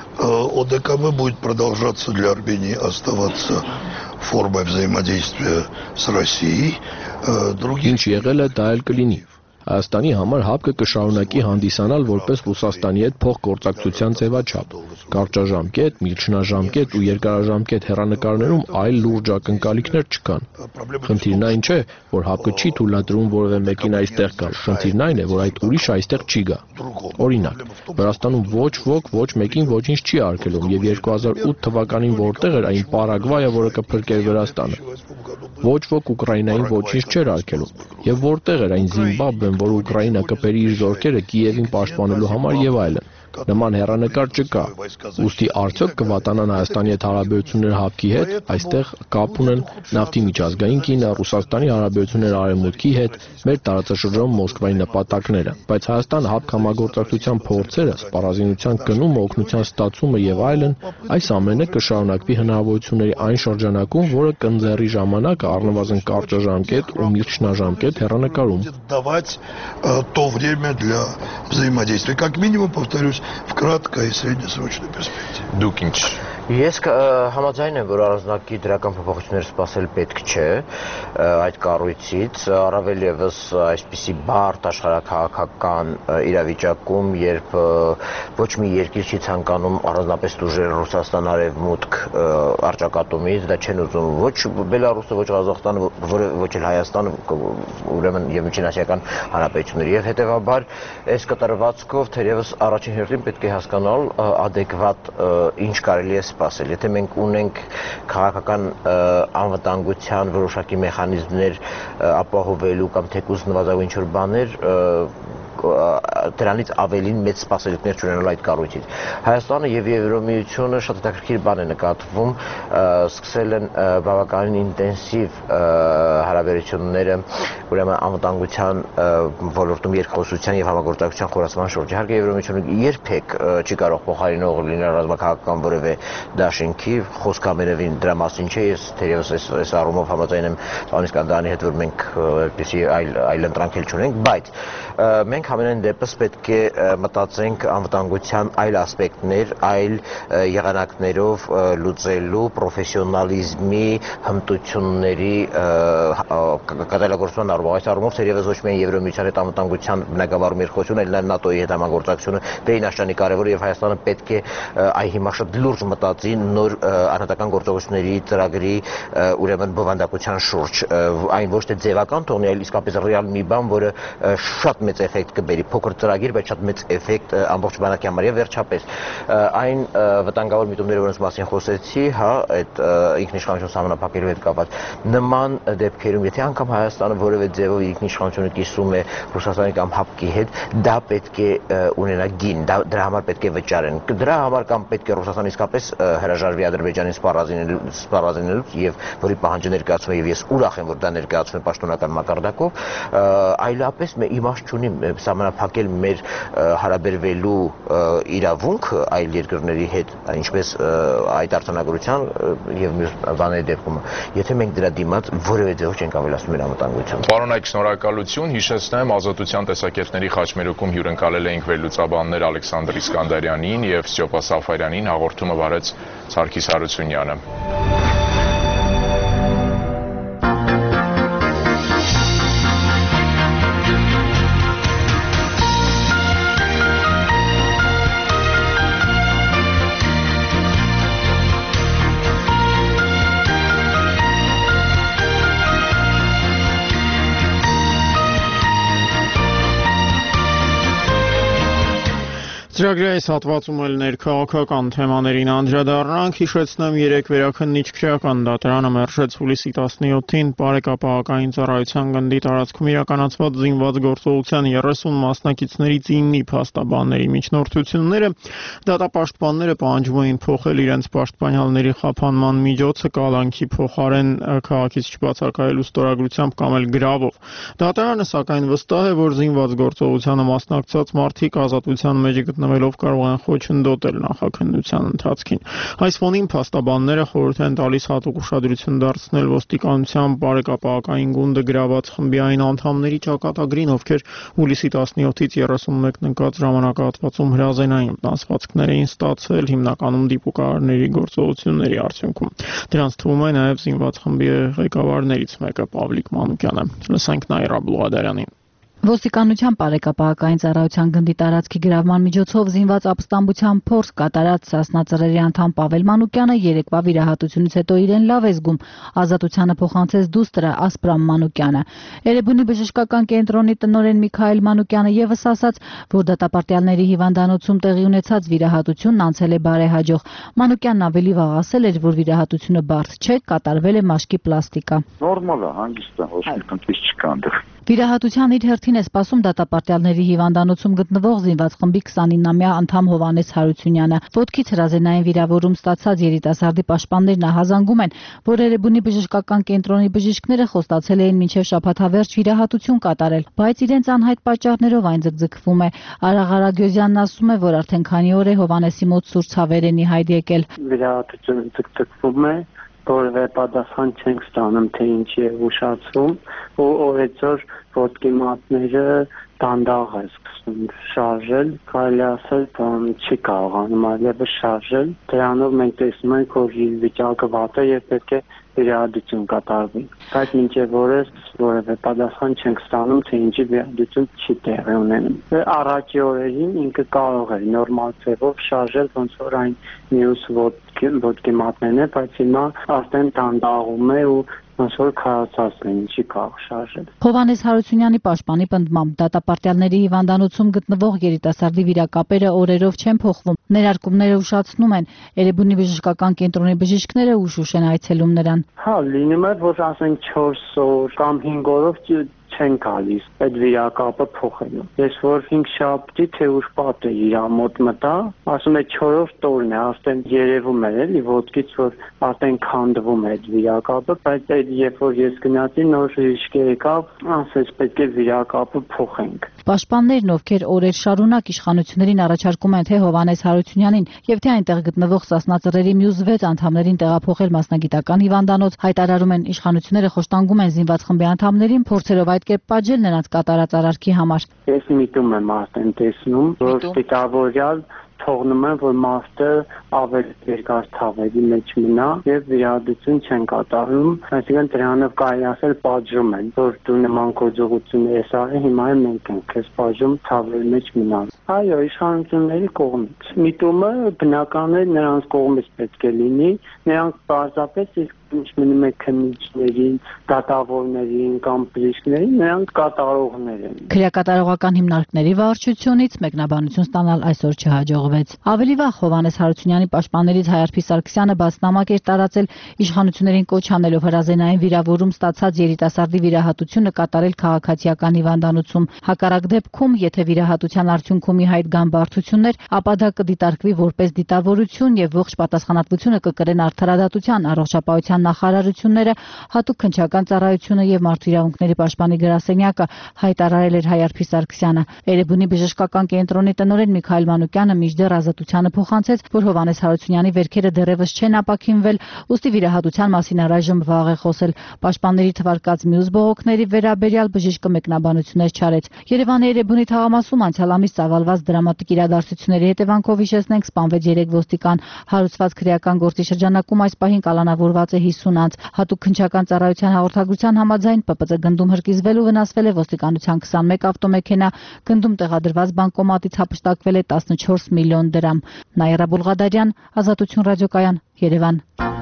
ОДКБ будет продолжаться для Армении оставаться формой взаимодействия с Россией. Ինչ եղել է, դա էլ կլինի։ Հայաստանի համար ՀԱՊԿ-ը կշարունակի հանդիսանալ որպես Ռուսաստանի հետ փոխգործակցության ձևաչափ։ Կարճաժամկետ, միջնաժամկետ ու երկարաժամկետ հեռանկարներում այլ լուրջ ակնկալիքներ չկան։ Խնդիրն այն չէ, որ ՀԱՊԿ-ը չի թույլատրում որևէ մեկին այստեղ գալ, խնդիրն այն է, որ այդ ուրիշ այստեղ չի գա։ Օրինակ, Վրաստանում ոչ ոք ոչ մեկին ոչինչ չի արգելում եւ երկու հազար ութ թվականին որտեղ էր այն Պարագվայը, որը կփրկեր Վրաստանը։ Ոչ ոք Ուկրաինային ոչինչ չէր արգելում։ Եվ որտեղ էր այն Զիմբաբվեն, որ Ուկրաինա կպերի իր զորքերը Կիևին պաշտպանելու համար եւ այլն։ Նման հեռանկար չկա։ Ուստի արդյոք կվատանան Հայաստանի հետ հարաբերությունները ՀԱՊԿ-ի հետ, այստեղ կապ ունեն նավթի միջազգային գինը, Ռուսաստանի հարաբերությունները Արևմուտքի հետ, մեր տարածաշրջանում Մոսկվայի նպատակները։ Բայց Հայաստան-ՀԱՊԿ համագործակցության փորձերը, սպառազինության գնումը, օգնության ստացումը եւ այլն, այս ամենը կշարունակվի հնարավորությունների այն շրջանակում, որը կընձեռի ժամանակը առնվազն կարճաժամկետ ու միջնաժամկետ հեռանկարում։ Давать то время для взаимодействия. Как минимум, повторюсь, в краткой и среднесрочной перспективе. Դուք ինչ Ես համաձայն եմ, որ առանձնակի դրական փոփոխություններ սպասել պետք չէ այդ կառույցից, առավել ևս այսպիսի բարդ աշխարհաքաղաքական իրավիճակում, երբ ոչ մի երկիր չի ցանկանում առանձնապես դժուժել Ռուսաստան արևմուտք արճակատումից, դա չեն ուզում ոչ Բելարուսը, ոչ Ղազախստանը, ոչ էլ Հայաստանը, ուրեմն եւ Միջինասիական հանրապետությունները, եւ հետեւաբար այս կատարվածքով թերևս առաջին հերթին պետք է հասկանալ adekvat ինչ կարելի է սպասել, եթե մենք ունենք քաղաքական անվտանգության որոշակի մեխանիզմներ ապահովելու կամ թեկուզ նվազագույն ինչ-որ բաներ, դրանից ավելին մեծ սպասելիքներ չունենալ այդ կառույցից։ Հայաստանը եւ Եվրոմիությունը շատ հետաքրքիր բան է նկատվում, սկսել են բավականին ինտենսիվ հարաբերությունները, ուրեմն անվտանգության ոլորտում երկխոսության եւ համագործակցության խորացման շուրջ։ Իհարկե Եվրոմիությունը երբեք չի կարող փոխարինող լինել ռազմաքաղաքական որևէ դաշինքի, խոսք ամենևին դրա մասին չէ, ես թերևս այս այս առումով համաձայն եմ պարոն Իսկանդարյանի հետ, որ մենք այդպիսի այլ այլ ընտրանք էլ չունենք, բայց մենք ամենայն դեպս պետք է մտածենք անվտանգության այլ ասպեկտներ, այլ եղանակներով լուծելու պրոֆեսիոնալիզմի հմտությունների կատարելագործման առումով։ Այս առումով թերևս ոչ միայն Եվրոմիության հետ անվտանգության բնագավառում երկխոսություն, այլ նաև ՆԱՏՕ-ի հետ համագործակցությունը վերինաշճանի կարևոր եւ Հայաստանը պետք է այ հիմա շատ լուրջ մտածի նոր անհատական գործողությունների ծրագրի ուրեմն բովանդակության շուրջ, այն ոչ թե ձևական թողնի, այլ իսկապես ռեալ մի բան, որը շատ մեծ էֆեկտ կբերի, փոքր ծրագիր, բայց շատ մեծ էֆեկտ ամբողջ բանակի համար եւ վերջապես այն վտանգավոր միտումները, որոնց մասին խոսեցի, հա, այդ ինքնիշխանություն սահմանափակելու հետ կապված, նման դեպքերում, եթե անգամ Հայաստանը որևէ ձևով ինքնիշխանությունը կիսում է Ռուսաստանի կամ ՀԱՊԿ-ի հետ, դա պետք է ունենա գին, դրա համար պետք է վճարեն։ Դրա համար կամ պետք է Ռուսաստանը իսկապես հրաժարվի Ադրբեջանին սպառազինելուց եւ որի պահանջը ներկայացում է եւ ես ուրախ եմ, որ դա ներկայացում է պաշտոնական մակարդակով, այլապես մե իմաստ չունի սահմանափակել մեր հարաբերվելու իրավունք այլ երկրների հետ, ինչպես այդ արձանագրության եւ մյուս բաների դեպքում, եթե մենք դրա դիմաց որևէ ձեւով չենք ավելացնում մեր անվտանգությունը։ Պարոն Այք, շնորհակալություն, հիշեցնեմ, Ազատության տեսակետների խաչմերուկում հյուրընկալել էինք վերլուծաբաններ Ալեքսանդր Իսկանդարյանին եւ Ստյոպա Սաֆարյանին, հաղորդումը վարեց Սարգիս Հարությունյանը։ Ծրագրի այս հատվածում էլ ներքաղաքական թեմաներին անդրադառնանք, հիշեցնեմ երեք վերաքննիչ քրեական դատարանը մերժեց հուլիսի տասնյոթին Բարեկապահական ծառայության գնդի տարածքում իրականացված զինված գործողության երեսուն մասնակիցներից իննի փաստաբանների միջնորդությունները, դատապաշտպանները պահանջում էին փոխել իրենց պաշտպանյալների խափանման միջոցը կալանքի փոխարեն քաղաքից չբացակայելու ստորագրությամբ կամ էլ գրավով։ Դատարանը սակայն վստահ է, որ զինված գործողությանը մասնակցած մարդիկ ազատության մեջ գտնվելով կարող են խոչընդոտել նախաքննության ընթացքին։ Այս ֆոնին փաստաբանները խորհուրդ են տալիս հատուկ ուշադրություն դարձնել ոստիկանության Բարեկապահական գունդը գրաված խմբի այն անդամների ճակատագրին, ովքեր հուլիսի տասնյոթից երեսունմեկ նկատի ժամանակահատվածում հրազենային վնասվածքներ էին ստացել հիմնականում դիպուկահարների գործողությունների արդյունքում։ Դրանց թվում է նաև զինված խմբի ղեկավարներից մեկը Պավլիկ Մանուկյանը։ Լսենք Նաիրա Բլուադարյանին։ Ոստիկանության Բարեկապահական ծառայության գնդի տարածքի գրավման միջոցով զինված ապստամբության փորձ կատարած Սասնա ծռերի անդամ Պավել Մանուկյանը երեկվա վիրահատությունից հետո իրեն լավ է զգում, ազատությանը փոխանցեց դուստրը Ասպրամ Մանուկյանը։ Էրեբունի բժշկական կենտրոնի տնօրեն Միքայել Մանուկյանը եւս ասաց, որ դատապարտյալների հիվանդանոցում տեղի ունեցած վիրահատությունն անցել է բարեհաջող։ Մանուկյանն ավելի վաղ ասել էր, որ վիրահատությունը բարդ չէ, կատարվել է մաշկի պլաստիկա։ Նորմալ է, հանգիստ է, ոչ մի քննիչ չկա այնտեղ։ Վիրահատության իր հերթին է սպասում դատապարտյալների հիվանդանոցում գտնվող զինված խմբի քսանինամյա անդամ Հովհաննես Հարությունյանը։ Ոտքից հրազենային վիրավորում ստացած երիտասարդի պաշտպաններն ահազանգում են, որ Էրեբունի բժշկական կենտրոնի բժիշկները խոստացել էին մինչև շաբաթավերջ վիրահատություն կատարել, բայց իրենց անհայտ պատճառներով այն ձգձգվում է։ Արա Ղարագյոզյանն ասում է, որ արդեն քանի օր է Հովհաննեսի մոտ սուր ցավեր են ի հայտ եկել։ Վիրահատությունը ձգձգվում է, որևէ պատասխան չենք ստանում, թե ինչ է ուշացում, ու օրեցօր ոտքի մատները դանդաղ է սկսում շարժել, կարելի ասել, որ չի կարողանում այլևս շարժել։ Դրանով մենք տեսնում ենք, որ իր վիճակը վատ է եւ պետք է վիրահատություն կատարվի։ Բայց մինչև օրս որևէ պատասխան չենք ստանում, թե ինչի վիրահատություն չի տեղի ունենում։ Առաջի օրերին ինքը կարող էր նորմալ ձևով շարժել, ոնց որ այն մյուս ոտքի մատներն է, բայց հիմա արդեն դանդաղում է ու ոնց որ քարացած է, ինչի կարող շարժել։ Հովհաննես Հարությունյանի պաշտպանի պնդմամբ դատապարտյալների հիվանդանոցում գտնվող երիտասարդի վիրակապերը օրերով չեն փոխվում։ Ներարկումները ուշացնում են, Էրեբունի բժշկական կենտրոնի բժիշկները ուշ-ուշ են այցելում նրան։ Հա, լինում է, որ ասենք չորս օր կամ հինգ օրով չեն գալիս այդ վիրակապը փոխելու։ Ես որ հինգշաբթի թե ուրբաթ է իր մոտ մտա, ասում է չորրորդ օրն է, արդեն երևում է էլի ոտքից, որ արդեն քանդվում է այդ վիրակապը, բայց այդ երբ որ ես գնացի նոր բժիշկ եկավ, ասեց պետք է վիրակապը փոխենք։ Պաշտպաններն, ովքեր օրեր շարունակ իշխանություններին առաջարկում են թե Հովհաննես Հարությունյանին եւ թե այնտեղ գտնվող Սասնա Ծռերի մյուս վեց անդամներին տեղափոխել մասնագիտական հիվանդանոց, հայտարարում են իշխանությունները խոշտանգում են զինված խմբի անդամներին, փորձելով այդ կերպ պատժել նրանց կատարած արարքի համար։ Ես միտում եմ արդեն տեսնում, որ դիտավորյալ թողնում են, որ մարդը ավելի երկար ցավերի մեջ մնա եւ վիրահատություն չեն կատարում, այսինքն դրանով կարելի ասել պատժում են, որ դու նման գործողություններ ես արել, հիմա մենք ենք քեզ պատժում ցավերի մեջ մնալ։ Այո, իշխանությունների կողմից։ Միտումը բնական է նրանց կողմից պետք է լինի, նրանք պարզապես իսկ ինչ մնում է քննիչներին, դատավորներին կամ բժիշկներին, նրանք կատարողներ են։ Քրեակատարողական հիմնարկների վարչությունից մեկնաբանություն ստանալ այսօր չհաջողվեց։ Ավելի վաղ Հովհաննես Հարությունյանի պաշտպաններից Հայարփի Սարգսյանը բացնամակ էր տարածել իշխանություններին կոչ անելով հրազենային վիրավորում ստացած երիտասարդի վիրահատությունը կատարել քաղաքացիական հիվանդանոցում։ Հակառակ դեպքում, եթե վիրահատության արդյունքում ի հայտ գան բարդություններ, ապա դա կդիտարկվի որպես դիտավորություն եւ ողջ պատասխանատվությունը կկրեն արդարադատության, առողջապահության նախարարությունները, հատուկ քննչական ծառայությունը եւ մարդու իրավունքների պաշտպանի գրասենյակը, հայտարարել էր Հայարփի Սարգսյանը։ Էրեբունի բժշկական կենտրոնի տնօրեն Միքայել Մանուկյանը մինչդեռ Ազատությանը փոխանցեց, որ Հովհաննես Հարությունյանի վերքերը դեռևս չեն ապաքինվել, ուստի վիրահատության մասին առայժմ վաղ է խոսել։ Պաշտպանների թվարկած մյուս բողոքների վերաբերյալ բժիշկը մեկնաբանություններ չարեց։ Երևանի Էրեբունի թաղամասում անցյալ ամիս ծավալված դրամատիկ իրադարձությունների հետևանքով հիշեցնենք սպանվեց երեք ոստիկան, հարուցված քրեական գործի շրջանակում այս պահին կալանավորված է հիսուն անձ։ Հատուկ քննչական ծառայության հաղորդագրության համաձայն Պ Պ Ծ գնդում հրկիզվելու վնասվել է ոստիկանության քսանմեկ ավտոմեքենա, գնդում տեղադրված բանկոմատից հափշտակվել է տասնչորս միլիոն դրամ։ Նաիրա Բուլղադարյան, Ազատություն ռադիոկայան, Երևան։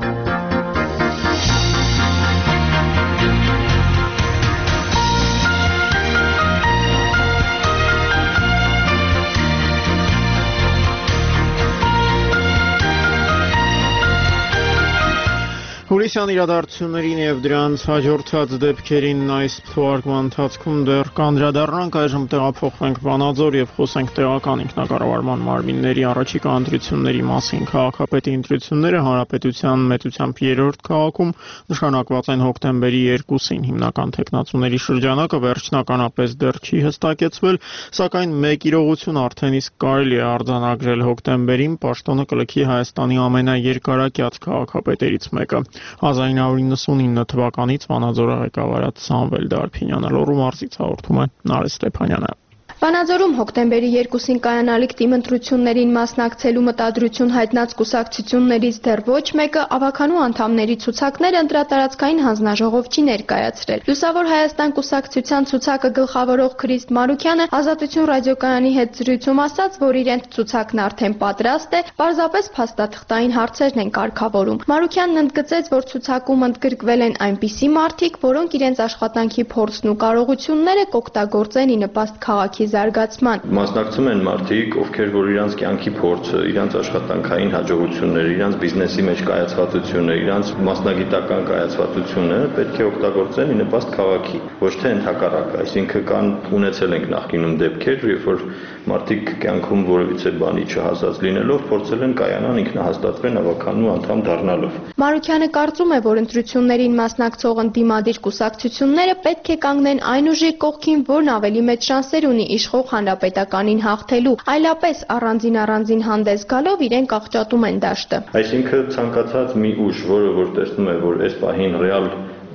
Հուլիսյան իրադարձություններին եւ դրանց հաջորդած դեպքերին այս թվարկման ընթացքում դեռ կանդրադառնանք, այժմ տեղափոխվենք Վանաձոր եւ խոսենք տեղական ինքնակառավարման մարմինների առաջիկա ընտրությունների մասին։ Քաղաքապետի ընտրությունները հանրապետության մեծությամբ երրորդ քաղաքում նշանակված են հոկտեմբերի երկուսին։ Հիմնական թեկնածուների շրջանակը վերջնականապես դեռ չի հստակեցվել, սակայն մեկ իրողություն արդեն իսկ կարելի է արձանագրել հոկտեմբերին պաշտոնը կլքի Հայաստանի ամենաերկարակյաց քաղաքապետերից մեկը։ հազար ինը հարյուր նվաթինը թվականից Վանաձորը ղեկավարած Սամվել Դարփինյանը, Լոռու մարզից հաղորդում է Նարեկ Ստեփանյանը։ Վանաձորում հոկտեմբերի երկուսին կայանալիք թիմ ընտրություններին մասնակցելու մտադրություն հայտնած կուսակցություններից դեռ ոչ մեկը ավականու անդամների ցուցակները ընտրատարածքային հանձնաժողով չի ներկայացրել։ Լուսավոր Հայաստան կուսակցության ցուցակը գլխավորող Քրիստ Մարուքյանը Ազատություն ռադիոկայանի հետ զրույցում ասաց, որ իրենց ցուցակն արդեն պատրաստ է, պարզապես փաստաթղթային հարցերն են կարգավորում։ Մարուքյանն ընդգծեց, որ ցուցակում ընդգրկվել են այնպիսի մարդիկ, որոնք իրենց աշխատանքի փորձն ու կարողությունները կօգտագործեն ի նպաստ քաղաքի զարգացման։ Մասնակցում են մարդիկ, ովքեր որ իրանց կյանքի փորձը, իրանց աշխատանքային հաջողությունները, իրանց բիզնեսի մեջ կայացվածությունը, իրանց մասնագիտական կայացվածությունը պետք է օգտագործեն ի նպաստ քաղաքի, ոչ թե ընդհակառակը, այսինքն կան ունեցել ենք նախկինում դեպքեր, երբ որ մարդիկ կյանքում որևիցե բանի չհասած լինելով փորձել են կայանան ինքնահաստատվեն ավականու անդամ դառնալով։ Մարուքյանը կարծում է, որ ընտրություններին մասնակցող ընդդիմադիր կուսակցությունները պետք է կանգնեն այն ուժի կողքին, որն ավելի մեծ շանսեր ունի իշխող հանրապետականին հաղթելու, այլապես առանձին առանձին հանդես գալով իրենք աղճատում են դաշտը։ Այսինքն ցանկացած մի ուժ, որը որ տեսնում է, որ այս պահին ռեալ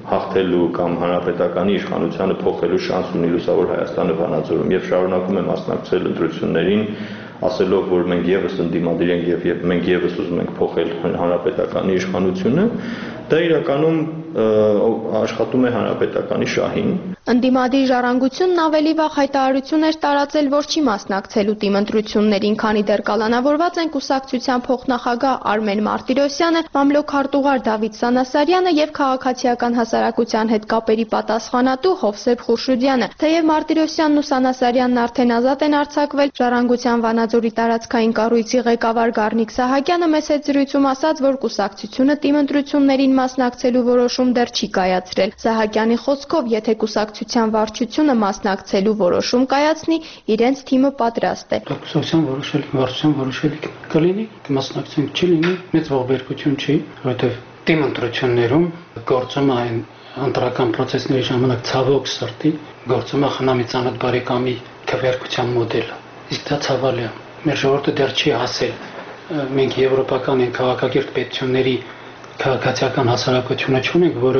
հաղթելու կամ հանրապետականի իշխանությանը փոխելու շանս ունի Լուսավոր Հայաստանը Վանաձորում եւ շարունակում է մասնակցել ընտրություններին, ասելով, որ մենք եւս ընդդիմադիր ենք եւ, եւ մենք եւս ուզում ենք փոխել հանրապետականի իշխանությունը, դա իրականում աշխատում է հանրապետականի շահին։ Ընդդիմադիր ժառանգությունն ավելի վաղ հայտարարություն էր տարածել, որ չի մասնակցելու թիմ ընտրություններին, քանի դեռ կալանավորված են կուսակցության փոխնախագահ Արմեն Մարտիրոսյանը, մամլոք քարտուղար Դավիթ Սանասարյանը եւ քաղաքացիական հասարակության հետ կապերի պատասխանատու Հովսեփ Խուրշուդյանը։ Թեև Մարտիրոսյանն ու Սանասարյանն արդեն ազատ են արձակվել, ժառանգության Վանաձորի տարածքային կառույցի ղեկավար Գառնիկ Սահակյանը մեծ հետ զրույցում ասաց, որ կուսակցությունը թիմ ընտրություններին մասնակցելու որոշում դեռ չի կայացրել։ Սահակյանի խոսքով, եթե կուսակցության վարչությունը մասնակցելու որոշում կայացնի, իրենց թիմը պատրաստ է։ Կուսակցության որոշել, վարչության որոշել կլինի, մասնակցություն չի լինի, մեծ ողբերգություն չի, որովհետև թիմ ընտրություններում գործում է այն ընտրական process-ների ժամանակ ցավոք սրտի գործում է խնամի ծանոթ բարեկամի քվեարկության մոդելը։ Իսկ դա ցավալի է։ Մեր ժողովուրդը դեռ չի հասել։ Մենք եվրոպական են քաղաքակիրթ պետությունների քաղաքացիական հասարակությունը չունենք, որը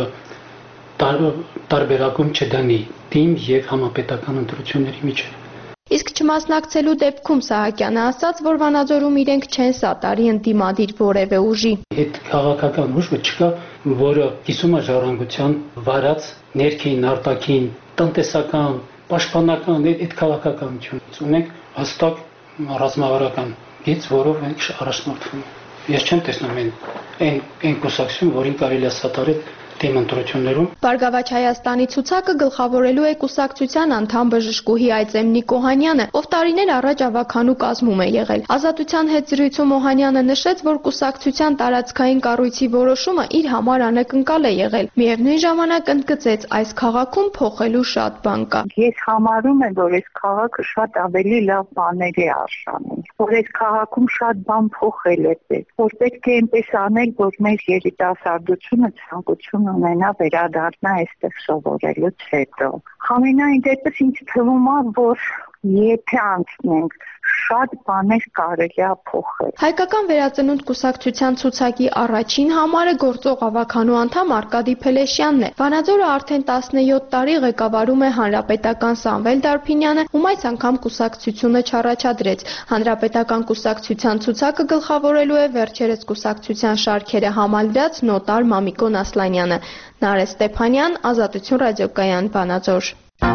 տարբերակում չդնի թիմ եւ համապետական ընտրությունների միջեւ։ Իսկ չմասնակցելու դեպքում Սահակյանը ասաց, որ Վանաձորում իրենք չեն սատարի ընդդիմադիր որևէ ուժի։ Այդ քաղաքական ուժը չկա, որը կիսում է ժառանգության վարած ներքին, արտաքին, տնտեսական, պաշտպանական այդ քաղաքականություն։ Ունենք հստակ ռազմավարական գիծ, որով ենք առաջնորդվում։ Ես չեմ տեսնում այն այն այն կուսակցություն, որին կարելի է սատարել թիմ ընտրություններում։ Բարգավաճ Հայաստանի ցուցակը գլխավորելու է կուսակցության անդամ բժշկուհի Այծեմ Նիկոհանյանը, ով տարիներ առաջ ավականու կազմում է եղել։ Ազատության հետ զրույցում Օհանյանը նշեց, որ կուսակցության տարածքային կառույցի որոշումը իր համար անակնկալ է եղել։ Միևնույն ժամանակ ընդգծեց, այս քաղաքում փոխելու շատ բան կա։ Ես համարում եմ, որ այս քաղաքը շատ ավելի լավ բաների արժանի, որ այս քաղաքում շատ բան փոխել է պետք, որ պետք է այնպես անել, որ մեր երիտասարդությունը ցանկություն ունենա վերադառնա այստեղ սովորելուց հետո։ Համենայն դեպս ինձ թվում է, որ եթե անցնենք, շատ բաներ կարելի է փոխել։ Հայկական վերածնունդ կուսակցության ցուցակի առաջին համարը գործող ավականու անդամ Արկադի Փելեշյանն է։ Վանաձորը արդեն տասնյոթ տարի ղեկավարում է հանրապետական Սամվել Դարփինյանը, ում այս անգամ կուսակցությունը չառաջադրեց։ Հանրապետական կուսակցության ցուցակը գլխավորելու է վերջերս կուսակցության շարքերը համալրած նոտար Մամիկոն Ասլանյանը։ Նարէ Ստեփանյան, Ազատություն ռադիոկայան, Վանաձոր։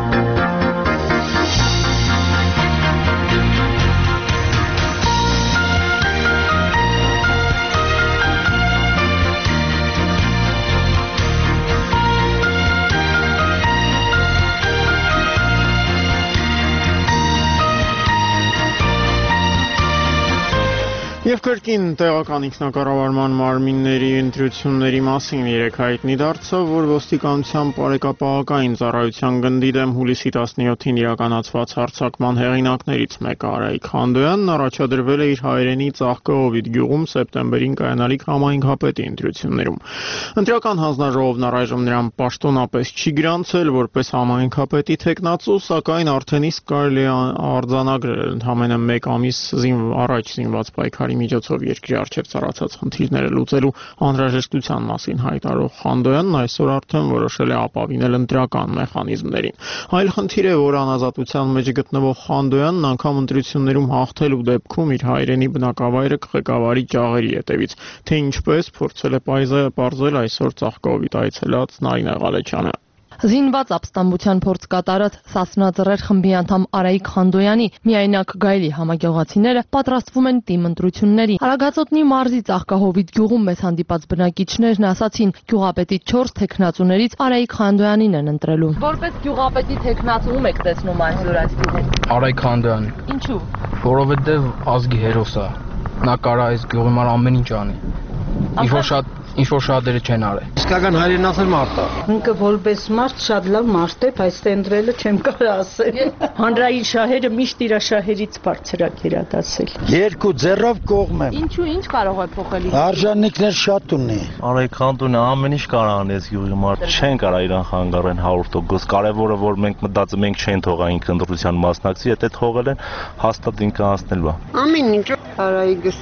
Եվ կրկին տեղական ինքնակառավարման մարմինների ընտրությունների մասին երեկ հայտնի դարձավ, որ ոստիկանության բարեկապահական ծառայության գնդի դեմ հուլիսի տասնյոթին իրականացված հարձակման հեղինակներից մեկը Արայիկ Խանդոյանն առաջադրվել է իր հայրենի Ծաղկահովիտ գյուղում սեպտեմբերին կայանալիք համայնքապետի ընտրություններում։ Ընտրական հանձնաժողովն առայժմ նրան պաշտոնապես չի գրանցել որպես համայնքապետի թեկնածու, սակայն արդեն իսկ կարելի է արձանագրել ընդամենը մեկ ամիս առաջ զինված պայքարի միջոցով երկրի առջև ծառացած խնդիրները լուծելու անհրաժեշտության մասին հայտարարող Խանդոյանն այսօր արդեն որոշել է ապավինել ընտրական մեխանիզմներին։ Այլ խնդիր է, որ անազատության մեջ գտնվող Խանդոյանն անգամ ընտրություններում հաղթելու դեպքում իր հայրենի բնակավայրը ղեկավարի ջաղերի հետևից, թե ինչպես փորձել է պարզել այսօր Ծաղկահովիտ այցելած Նարինե Ղալեչյանը։ Զինված ապստամբության փորձ կատարած Սասնա Ծռեր խմբի անդամ Արայիկ Խանդոյանի միայնակ գայլի համագյուղացիները պատրաստվում են թիմ ընտրությունների։ Արագածոտնի մարզի Ծաղկահովիտ գյուղում մեզ հանդիպած բնակիչներն ասացին, գյուղապետի չորս թեկնածուներից Արայիկ Խանդոյանին են ընտրելու։ Որպես գյուղապետի թեկնածու ում եք տեսնում այսօր այս գյուղում։ Արայիկ Խանդոյան։ Ինչու։ Որովհետև ազգի հերոս է։ Նա կարա այս գյուղի համար ամեն ինչ անի։ Ինչ-որ շատ ինչ-որ շատերը չեն արել։ Իսկական հայրենասեր մարդ է։ Ինքը որպես մարդ շատ լավ մարդ է, բայց տենդրելը չեմ կարող ասել։ Հանրային շահերը միշտ իր շահերից բարձր է գերադասել։ Երկու ձեռով կողմ եմ։ Ինչու ինչ կարող է փոխել։ Արժանինքներ շատ ունի։ Արայիկ Խանդոյանը ամեն ինչ կարող անես յուղի մարդ։ Չեն կարող իրան խանգարեն հարյուր տոկոս։ Կարևորը որ մենք մտածում ենք չեն թողա ինքը ընտրության մասնակցի, եթե թողել են հաստատ ինքը անցնելու է։ Ամեն ինչ Արայգս,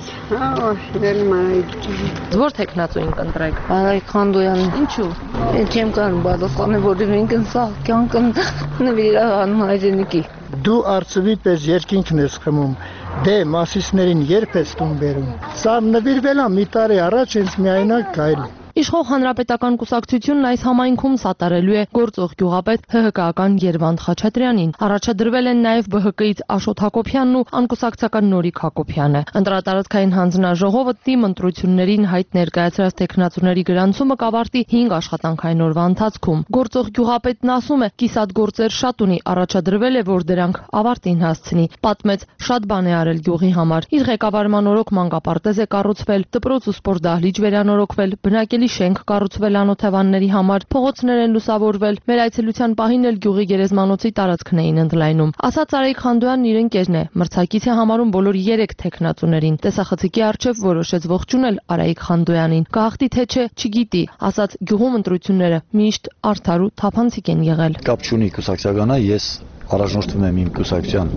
ել Մարայգ։ Որ տեխնացուին կընտրեք։ Արայգ Խանդոյանին։ Ինչու։ Չեմ կարող պատասխանել, որովհետև ինքն սա կյանքն նվիրահանում հայրենիքի։ Դու արծվի պես երկինքն ես խմում, դե մասիսներին երբ ես տուն բերում։ Սա նվիրվել է մի տարի առաջ ինձ միայնակ գայլի։ Իշխող հանրապետական կուսակցությունն այս համայնքում սատարելու է գործող գյուղապետ ՀՀԿ-ական Երվանդ Խաչատրյանին։ Առաջադրվել են նաև ԲՀԿ-ից Աշոտ Հակոբյանն ու անկուսակցական Նորիկ Հակոբյանը։ Ընտրատարածքային հանձնաժողովը թիմ ընտրություններին հայտ ներկայացրած տեխնացուների գրանցումը կավարտի հինգ աշխատանքային օրվա ընթացքում։ Գործող գյուղապետն ասում է, կիսատ գործեր շատ ունի, առաջադրվել է, որ դրանք ավարտին հասցնի։ Պատմեց, շատ բան է արել գյուղի համար։ Իր ղեկավարման օրոք մանկապարտեզ է կառուցվել, դպրոց ու սպորտ դահլիճ վերանորոգվել, բնակելի շենք կառուցվել անօթևանների համար, փողոցներ են լուսավորվել, մեր այցելության պահին էլ գյուղի գերեզմանոցի տարածքն էին ընդլայնում։ Ասաց Արայիկ Խանդոյանն իր ընկերն է, մրցակից է համարում բոլոր երեք տեխնացուներին։ Տեսախցիկի առջև որոշեց ողջունել Արայիկ Խանդոյանին։ Գաղթի թե չէ, չգիտի, ասաց գյուղում ընտրությունները միշտ արդար ու թափանցիկ են եղել։ Կապ չունի կուսակցականա, ես առաջնորդվում եմ իմ կուսակցության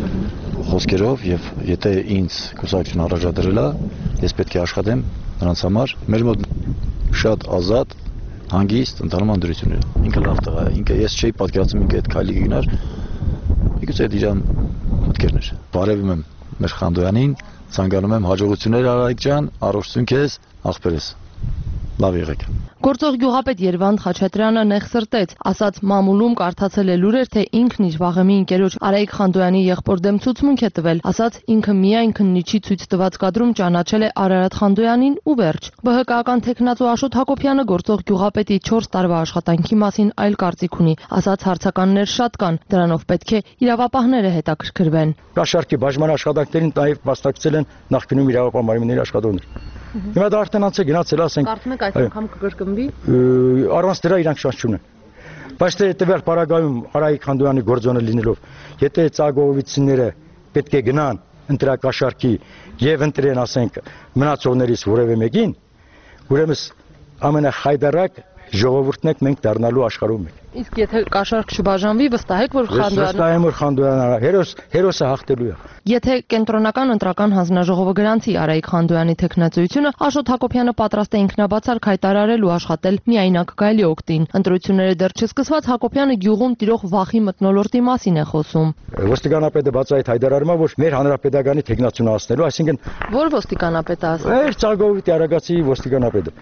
խոսքերով եւ եթե ինձ կուսակցություն առաջադրել է, ես պետք է աշխատեմ նրանց համար։ Մեր մոտ շատ ազատ, հանգիստ ընթանում անդրությունները։ Ինքը լավ տղա է, ինքը ես չէի պատկերացնում ինքը այդ քայլի գնար։ Միգուցե այդ իր մտքերն էր։ Բարևում եմ մեր Խանդոյանին, ցանկանում եմ հաջողություններ Արայիկ ջան, առողջություն քեզ, աղբերս։ Լավ եղեք։ Գործող գյուղապետ Երվանդ Խաչատրյանը նեղ սրտեց, ասաց մամուլում կարդացել է լուրեր, թե ինքն իր վաղեմի ընկերոջ Արայիկ Խանդոյանի եղբոր դեմ ցուցմունք է տվել, ասաց ինքը միայն քննիչի ցույց տված կադրում ճանաչել է Արարատ Խանդոյանին ու վերջ։ ԲՀԿ-ական տեխնացու Աշոտ Հակոբյանը գործող գյուղապետի չորս տարվա աշխատանքի մասին այլ կարծիք ունի, ասաց հարցականներ շատ կան, դրանով պետք է իրավապահները հետաքրքրվեն։ Կաշառքի բաժման աշխատանքներին նաև մասնակցել են նախկինում իրավապահ մարմինների աշխատողներ։ Հիմա դա արդեն անց է գնացել, ասենք։ Կարծում եք այս անգամ կկրկնվի։ Առանց դրա իրանք շանս չունեն։ Բայց թե հետեւյալ պարագայում Արայիկ Խանդոյանի գործոնը լինելով, եթե ծագողովիցիները պետք է գնան ընտրակաշառքի եւ ընտրեն, ասենք, մնացողներից որևէ մեկին, ուրեմն ամենախայդարակ ժողովուրդն եք մենք դառնալու աշխարհում ենք։ Իսկ եթե կաշառք չբաժանվի, վստահ եք, որ Խանդոյանը Վստահ եմ, որ Խանդոյանը հերոս հերոսը հաղթելու է։ Եթե կենտրոնական ընտրական հանձնաժողովը գրանցի Արայիկ Խանդոյանի տեխնացությունը, Աշոտ Հակոբյանը պատրաստ է ինքնաբացարկ հայտարարել ու աշխատել միայնակ գայլի օգտին։ Ընտրությունները դեռ չսկսված, Հակոբյանը գյուղում տիրող վախի մթնոլորտի մասին է խոսում։ Ոստիկանապետը բացահայտ հայտարարում է, որ մեր հանրապետականի տեխնացիոնը ասնելու, այսինքն Ո՞ր ոստիկանապետը ասել։ Մեր Ծագովի Արագացի ոստիկանապետը։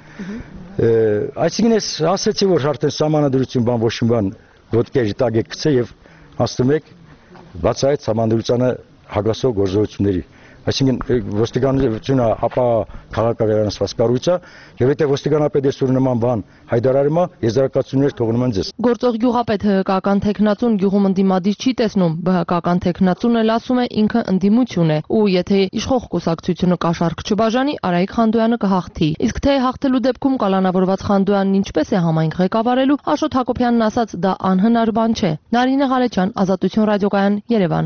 Այսինքն ես ասացի, որ արդեն սահմանադրություն բան ոչ մի բան ոտքերի տակ է գցել եւ հասնում եք բացահայտ սահմանադրությանը հագասող գործողությունների։ Այսինքն ոստիկանությունը ապա քաղաքականացված կառույց է եւ եթե ոստիկանապետը սուր նման բան հայտարարում է, եզրակացություններ թողնում են ձեզ։ Գործող գյուղապետ ՀՀԿ-ական տեխնացուն գյուղում ընդդիմադիր չի տեսնում, ԲՀԿ-ական տեխնացուն էլ ասում է ինքը ընդդիմություն է ու եթե իշխող կուսակցությունը կաշառք չբաժանի, Արայիկ Խանդոյանը կհաղթի։ Իսկ թե հաղթելու դեպքում կալանավորված Խանդոյանն ինչպես է համայնք ղեկավարելու, Աշոտ Հակոբյանն ասաց դա անհնար բան չէ։ Նարինե Ղալեչյան, Ազատություն ռադիոկայան, Երևան։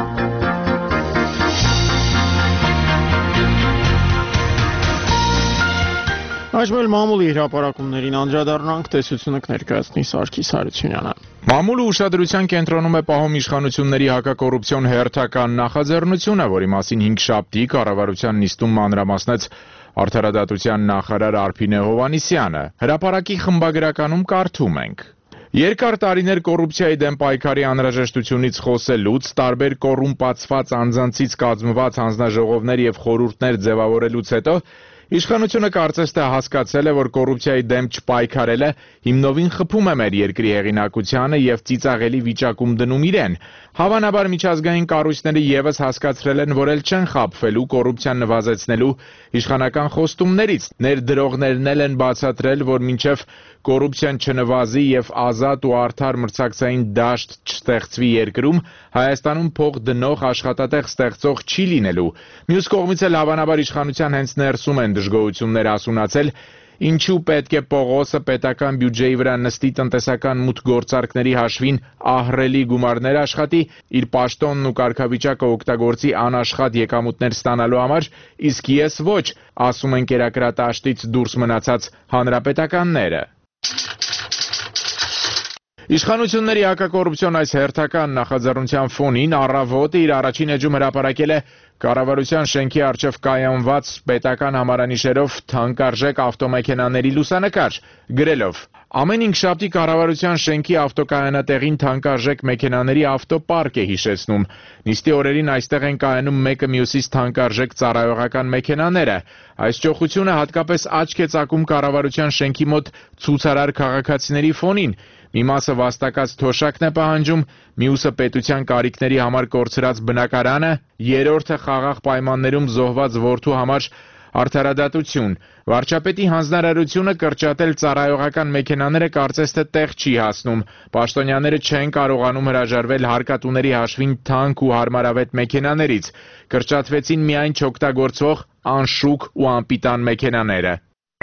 Այժմ էլ մամուլի հրապարակումներին անդրադառնանք, տեսությունը կներկայացնի Սարգիս Հարությունյանը։ Մամուլը ուշադրության կենտրոնում է պահում իշխանությունների հակակոռուպցիոն հերթական նախաձեռնությունը, որի մասին հինգշաբթի կառավարության նիստում մանրամասնեց Արդարադատության նախարար Արփինե Հովհաննիսյանը։ Հրապարակի խմբագրականում կարդում ենք. Երկար տարիներ կոռուպցիայի դեմ պայքարի անհրաժեշտությունից խոսելուց, տարբեր կոռումպացված անձանցից կազմված հանձնաժողովներ եւ խորհուրդներ ձևավորելուց հետո իշխանությունը կարծես թե հասկացել է, որ կոռուպցիայի դեմ չպայքարելը հիմնովին խփում է մեր երկրի հեղինակությանը եւ ծիծաղելի վիճակում դնում իրեն։ Հավանաբար միջազգային կառույցները եւս հասկացրել են, որ ել չեն խաբվելու կոռուպցիան նվազեցնելու իշխանական խոստումներից։ Ներդրողներն էլ են բացատրել, որ մինչեւ կոռուպցիան չնվազի եւ ազատ ու արդար մրցակցային դաշտ չստեղծվի երկրում, Հայաստանում փող դնող աշխատատեղ ստեղծող չի լինելու։ Մյուս կողմից էլ հավանաբար իշխանության հենց ներսում են դժգոհություններ ասունացել, ինչու պետք է Պողոսը պետական բյուջեի վրա նստի տնտեսական մուտք գործարքների հաշվին ահռելի գումարներ աշխատի, իր պաշտոնն ու կարգավիճակը օգտագործի անաշխատ եկամուտներ ստանալու համար, իսկ ես ոչ, ասում են կերակրատաշտից դուրս մնացած հանրապետականները։ Իշխանությունների հակակոռուպցիոն այս հերթական նախաձեռնության ֆոնին Առավոտը իր առաջին էջում հրապարակել է Կառավարության շենքի առջև կայանված պետական համարանիշերով թանկարժեք ավտոմեքենաների լուսանկար, գրելով. Ամեն ինքշաբթի կառավարության շենքի ավտոկայանատեղին թանկարժեք մեքենաների ավտոպարկ է հիշեցնում։ Նիստի օրերին այստեղ են կայանում մեկը մյուսից թանկարժեք ծառայողական մեքենաները։ Այս ճոխությունը հատկապես աչք է ծակում կառավարության շենքի մոտ ցուցարար քաղաքացիների ֆոնին։ Մի մասը վաստակած թոշակն է պահանջում, մյուսը պետության կարիքների համար կորցրած բնակարանը, երրորդը խաղաղ պայմաններում զոհված որդու համար արդարադատություն։ Վարչապետի հանձնարարությունը կրճատել ծառայողական մեքենաները կարծես թե տեղ չի հասնում։ Պաշտոնյաները չեն կարողանում հրաժարվել հարկատուների հաշվին թանկ ու հարմարավետ մեքենաներից։ Կրճատվեցին միայն չօգտագործվող անշուք ու անպիտան մեքենաները։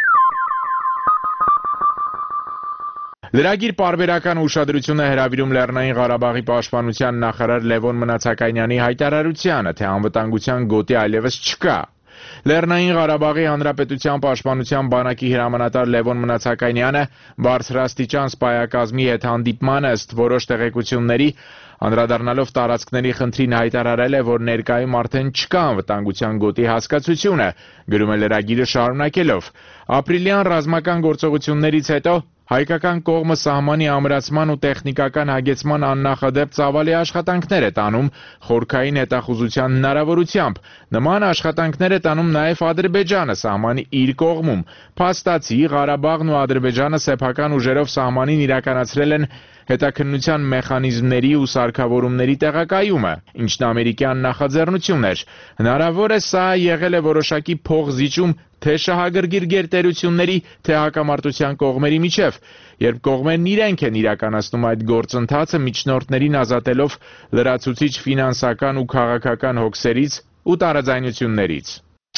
Լրագիր պարբերական ուշադրություն է հրավիրում Լեռնային Ղարաբաղի պաշտպանության նախարար Լևոն Մնացականյանի հայտարարությանը, թե անվտանգության գոտի այլևս չկա։ Լեռնային Ղարաբաղի Հանրապետության պաշտպանության բանակի հրամանատար Լևոն Մնացականյանը բարձրաստիճան սպայակազմի հետ հանդիպման ըստ որոշ տեղեկությունների անդրադառնալով տարածքների խնդրին հայտարարել է, որ ներկայում արդեն չկա անվտանգության գոտի հասկացությունը, գրում է լրագիրը շարունակելով. Ապրիլյան ռազմական գործողություններից հետո հայկական կողմը սահմանի ամրացման ու տեխնիկական հագեցման աննախադեպ ծավալի աշխատանքներ է տանում խորքային հետախուզության հնարավորությամբ։ Նման աշխատանքներ է տանում նաև Ադրբեջանը սահմանի իր կողմում։ Փաստացի Ղարաբաղն ու Ադրբեջանը սեփական ուժերով սահմանին իրականացրել են հետաքննության մեխանիզմների ու սարքավորումների տեղակայումը, ինչն ամերիկյան նախաձեռնություն էր։ Հնարավոր է սա եղել է որոշակի փոխզիջում թե շահագրգիռ գերտերությունների, թե հակամարտության կողմերի միջև, երբ կողմերն իրենք են իրականացնում այդ գործընթացը միջնորդներին ազատելով լրացուցիչ ֆինանսական ու քաղաքական հոգսերից ու տարաձայնություններից։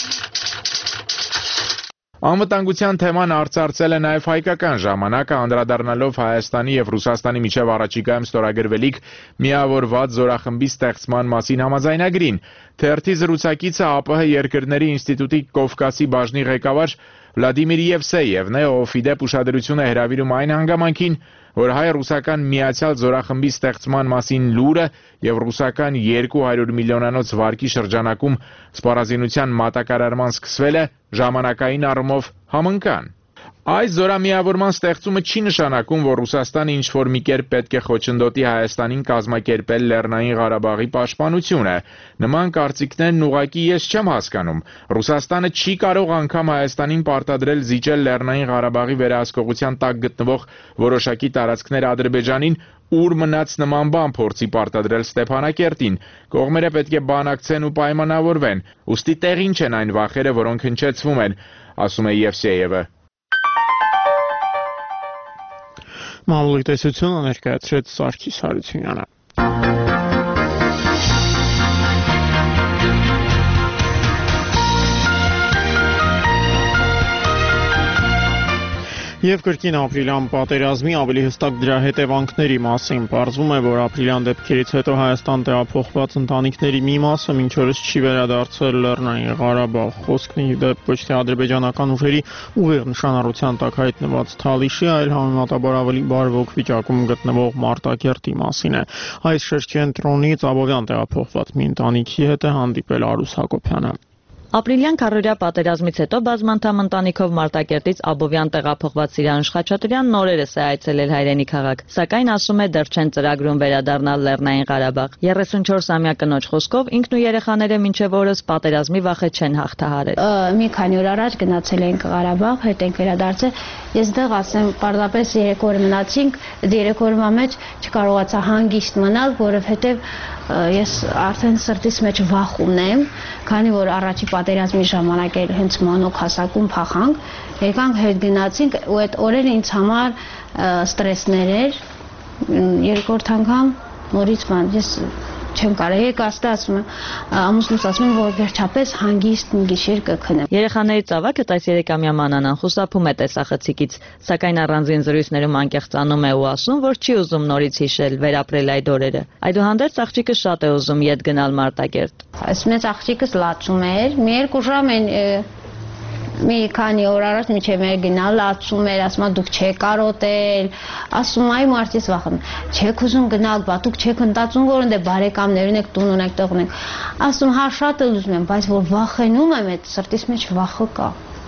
Անվտանգության թեման արծարծել է նաև հայկական ժամանակը, անդրադառնալով Հայաստանի և Ռուսաստանի միջև առաջիկայում ստորագրվելիք միավորված զորախմբի ստեղծման մասին համաձայնագրին։ Թերթի զրուցակիցը ԱՊՀ երկրների ինստիտուտի Կովկասի բաժնի ղեկավար Վլադիմիր Եվսեևն է, ով ի դեպ ուշադրություն է հրավիրում այն հանգամանքին, որ հայ-ռուսական միացյալ զորախմբի ստեղծման մասին լուրը և ռուսական երկու հարյուր միլիոնանոց վարկի շրջանակում սպառազինության մատակարարման սկսվելը ժամանակային առումով համընկան։ Այս զորամիավորման ստեղծումը չի նշանակում, որ Ռուսաստանը ինչ-որ մի կերպ պետք է խոչընդոտի Հայաստանին կազմակերպել Լեռնային Ղարաբաղի պաշտպանությունը։ Նման կարծիքներն ուղղակի ես չեմ հասկանում։ Ռուսաստանը չի կարող անգամ Հայաստանին պարտադրել զիջել Լեռնային Ղարաբաղի վերահսկողության տակ գտնվող որոշակի տարածքներ Ադրբեջանին, ուր մնաց նման բան փորձի պարտադրել Ստեփանակերտին։ Կողմերը պետք է բանակցեն ու պայմանավորվեն։ Ուստի տեղին չեն այն վախերը, որոնք հնչեցվում են, ասում է Եվսեևը։ Մամուլի տեսությունը ներկայացրեց Սարգիս Հարությունյանը։ Եվ կրկին ապրիլյան պատերազմի ավելի հստակ դրա հետևանքների մասին պարզվում է, որ ապրիլյան դեպքերից հետո Հայաստան տեղափոխված ընտանիքների մի մասը մինչ օրս չի վերադարձել Լեռնային Ղարաբաղ։ Խոսքն ի դեպ ոչ թե ադրբեջանական ուժերի ուղիղ նշանառության տակ հայտնված Թալիշի, այլ համեմատաբար ավելի բարվոք վիճակում գտնվող Մարտակերտի մասին է։ Այս շրջենտրոնից Աբովյան տեղափոխված մի ընտանիքի հետ է հանդիպել Արուս Հակոբյանը։ Ապրիլյան քառօրյա պատերազմից հետո բազմանդամ ընտանիքով Մարտակերտից Աբովյան տեղափոխված Սիրանուշ Խաչատրյան նորերս է այցելել հայրենի քաղաք, սակայն ասում է դեռ չեն ծրագրում վերադառնալ Լեռնային Ղարաբաղ։ երեսունչորսամյա կնոջ խոսքով ինքն ու երեխաները մինչև օրս պատերազմի վախը չեն հաղթահարել։ Մի քանի օր առաջ գնացել ենք Ղարաբաղ, հետ ենք վերադարձել։ Ես դեռ ասեմ, պարզապես երեք օր մնացինք, երեք օրվա մեջ չկարողացա հանգիստ մնալ, որովհետև ես արդեն սրտիս մեջ վախ ունեմ, քանի որ առաջի պատերազմի ժամանակ էր հենց մանոկ հասակում փախանք, եկանք հետ գնացինք ու այդ օրերը ինձ համար ստրեսներ էր, երկրորդ անգամ նորից բան, ես չեմ կարող, եկաստը ասում եմ, ամուսնուս ասում եմ, որ վերջապես հանգիստ մի գիշեր կքնեմ։ Երեխաների ծավալը այս երեկամյա մանանան խուսափում է տեսախցիկից, սակայն առանձին զրույցներում անկեղծանում է ու ասում, որ չի ուզում նորից հիշել, վերապրել այդ օրերը։ Այդուհանդերձ աղջիկը շատ է ուզում ետ գնալ Մարտակերտ։ Այս մեծ աղջիկս լացում էր, մի երկու ժամ են մի քանի օր առաջ միջև մեր գնալ ասում էր, ասում է դուք չեք կարոտել, ասում այ մարդից վախեն, չեք ուզում գնալ, բա դուք չեք ընտածում որ ընդ բարեկամներ ունեք, տուն ունեք, տեղ ունեք, ասում հա շատ էլ ուզում եմ, բայց որ վախենում եմ, այդ սրտիս մեջ վախը կա։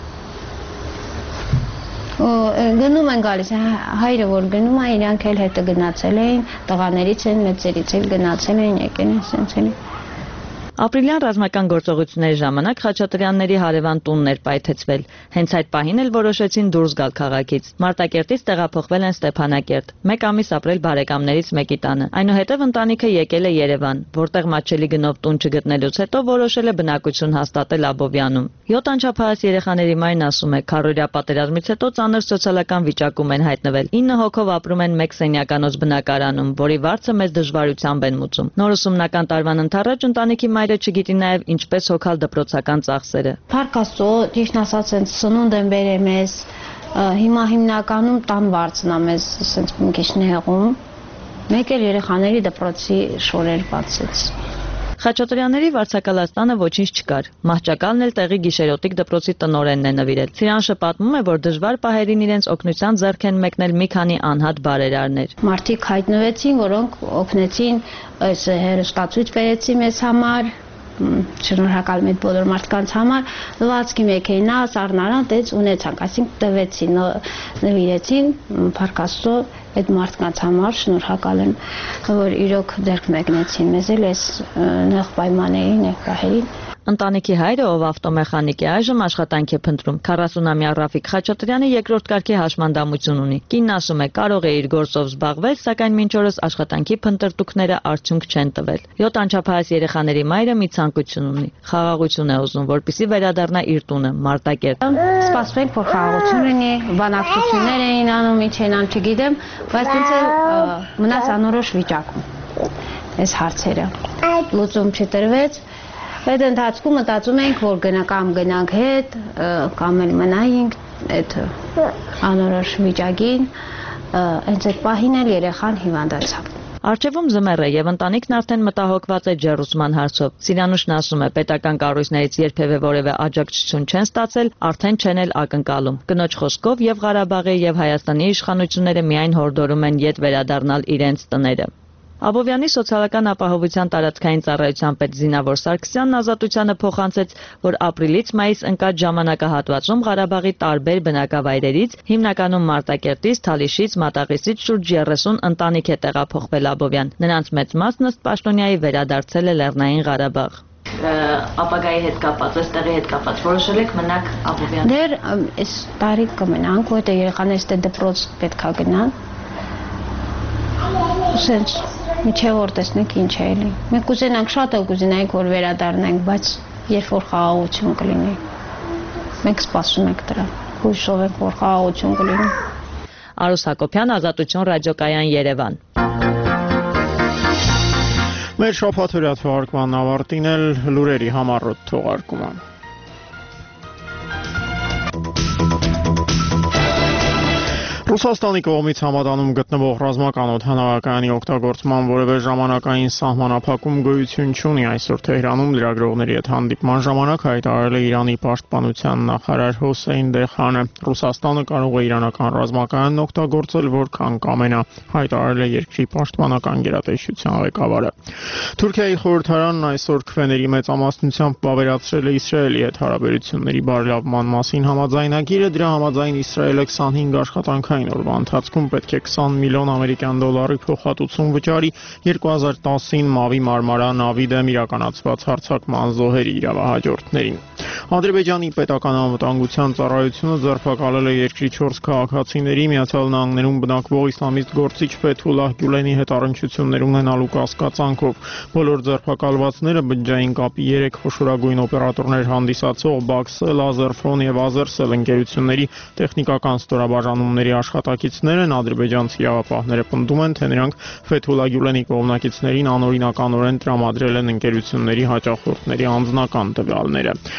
Գնում են գալիս, հայրը որ գնում է, իրանք էլ հետը գնացել էին, տղաներից են, մեծերից էլ գնացել էին, եկել են, սենց էլի։ Ապրիլյան ռազմական գործողությունների ժամանակ Խաչատրյանների հարևան տունն էր պայթեցվել։ Հենց այդ պահին էլ որոշեցին դուրս գալ քաղաքից։ Մարտակերտից տեղափոխվել են Ստեփանակերտ, մեկ ամիս ապրել բարեկամներից մեկի տանը։ Այնուհետև ընտանիքը եկել է Երևան, որտեղ մատչելի գնով տուն չգտնելուց հետո որոշել է բնակություն հաստատել Աբովյանում։ յոթ անչափահաս երեխաների մայրն ասում է, քառօրյա պատերազմից հետո ծանր սոցիալական վիճակում են հայտնվել։ ինը հոգով ապրում են մեկ սենյականոց բնակարանում, որի վարձը մեծ դժվարությամբ են մուծում։ Նոր ուսումնական տարվան ընթառաջ ընտանիքի մայրը չգիտի նաև ինչպես հոգալ դպրոցական ծախսերը։ Փառք Աստծո, ճիշտ ասած, են սնունդ են բերել մեզ, հիմա հիմնականում տան վարձն է մեզ ասենց մի քիչ նեղում։ Մեկ էլ երեխաների դպրոցի շորեր բացեց։ Խաչատրյանների վարձակալաստանը ոչինչ չկար։ Մահճակալն էլ տեղի գիշերօթիկ դպրոցի տնօրենն է նվիրել։ Ցիրանշը պատմում է, որ դժվար պահերին իրենց օգնության ձեռք են մեկնել մի քանի անհատ բարերարներ։ Մարդիկ հայտնվեցին, որոնք օգնեցին, այս հերոստացույց բերեցին մեզ համար, շնորհակալ եմ այդ բոլոր մարդկանց համար, լվացքի մեքենա, սառնարան տեց ունեցանք, այսինքն տվեցին, նվիրեցին, Փառք Աստծո, այդ մարդկանց համար շնորհակալ եմ, որ իրոք ձեռք մեկնեցին մեզ էլ այս նեղ պայմաններին, նեղ պահերին։ Ընտանիքի հայրը, ով ավտոմեխանիկ է, այժմ աշխատանք է փնտրում։ քառասունամյա Ռաֆիկ Խաչատրյանը երկրորդ կարգի հաշմանդամություն ունի։ Կինն ասում է, կարող է իր գործով զբաղվել, սակայն մինչ օրս աշխատանքի փնտրտուքները արդյունք չեն տվել։ յոթ անչափահաս երեխաների մայրը մի ցանկություն ունի։ Խաղաղություն է ուզում, որպեսզի վերադառնա իր տունը, Մարտակերտ։ Սպասենք, որ խաղաղություն լինի, բանակցություններ էին անում, ինչ են անում, չգիտեմ, բայց ինձ մնաց անորոշ վիճակում։ Այս հարցերը լուծում չտրվեց։ Այդ ընթացքում մտածում ենք, որ գնա կամ գնանք հետ, կամ էլ մնայինք այդ անորոշ վիճակին, հենց այդ պահին էլ երեխան հիվանդացավ։ Առջևում զմեր է եւ ընտանիքն արդեն մտահոգված է ջեռուցման հարցով։ Սիրանուշն ասում է, պետական կառույցներից երբևէ որևէ աջակցություն չեն ստացել, արդեն չեն էլ ակնկալում։ Կնոջ խոսքով եւ Ղարաբաղի եւ Հայաստանի իշխանությունները միայն հորդորում են յետ վերադառնալ իրենց տները։ Աբովյանի սոցիալական ապահովության տարածքային ծառայության պետ Զինավոր Սարգսյանն Ազատությանը փոխանցեց, որ ապրիլից մայիս ընկած ժամանակահատվածում Ղարաբաղի տարբեր բնակավայրերից, հիմնականում Մարտակերտից, Թալիշից, Մատաղիսից շուրջ երեսուն ընտանիք է տեղափոխվել Աբովյան։ Նրանց մեծ մասն ըստ պաշտոնյայի վերադարձել է Լեռնային Ղարաբաղ։ Ապագայի հետ կապած, այս տեղի հետ կապած, որոշել եք մնաք Աբովյան։ Դեռ այս տարի կմնանք, որտեղ երեխաներս դե դպրոց պետքա գնան։ Սենց Միջև որ տեսնենք ինչ է էլի։ Մենք կուզենանք, շատ էլ կուզենայինք, որ վերադառնանք, բայց երբ որ խաղաղություն կլինի, մենք սպասում ենք դրան, հույսով ենք, որ խաղաղություն կլինի։ Արուս Հակոբյան, Ազատություն ռադիոկայան, Երևան։ Մեր շաբաթօրյա թողարկման ավարտին էլ լուրերի համառոտ թողարկումը։ Ռուսաստանի կողմից համադանում գտնվող ռազմական օդանավակայանի օգտագործման որևէ ժամանակային սահմանափակում գոյություն չունի։ Այսօր Թեհրանում լրագրողների հետ հանդիպման ժամանակ հայտարարել է Իրանի պաշտպանության նախարար Հոսեյն Դեխանը։ Ռուսաստանը կարող է իրանական ռազմակայանն օգտագործել որքան կամենա, հայտարարել է երկրի պաշտպանական գերատեսչության ղեկավարը։ Թուրքիայի խորհրդարանն այսօր քվեների մեծամասնությամբ վավերացրել է Իսրայելի հետ հարաբերությունների բարելավման մասին համաձայնագիրը, դրա համաձայն Իսրայելը քսանհինգ աշխատանքային օրվա ընթացքում պետք է քսան միլիոն ամերիկյան դոլարի փոխհատուցում վճարի երկու հազար տասին Մավի Մարմարա նավի դեմ իրականացված հարձակման զոհերի իրավահաջորդներին։ Ադրբեջանի պետական անվտանգության ծառայությունը ձերբակալել է երկրի չորս քաղաքացիների Միացյալ Նահանգներում բնակվող իսլամիստ գործիչ Ֆեթուլահ Գյուլենի հետ առնչություններ ունենալու կասկածանքով։ Բոլոր ձերբակալվածները բջջային կապի երեք խոշորագույն օպերատորներ հանդիսացող Բաքսել, Ազերֆոն եւ Ազերսել ընկերությունների տեխնիկական ստորաբաժանումների աշխատակիցներ են։ Ադրբեջանցի իրավապահները պնդում են, թե նրանք Ֆեթուլահ Գյուլենի կողմնակիցներին անօրինականորեն տրամադրել են ընկերությունների հաճախորդների անձնական տվյալները։ Միացյալ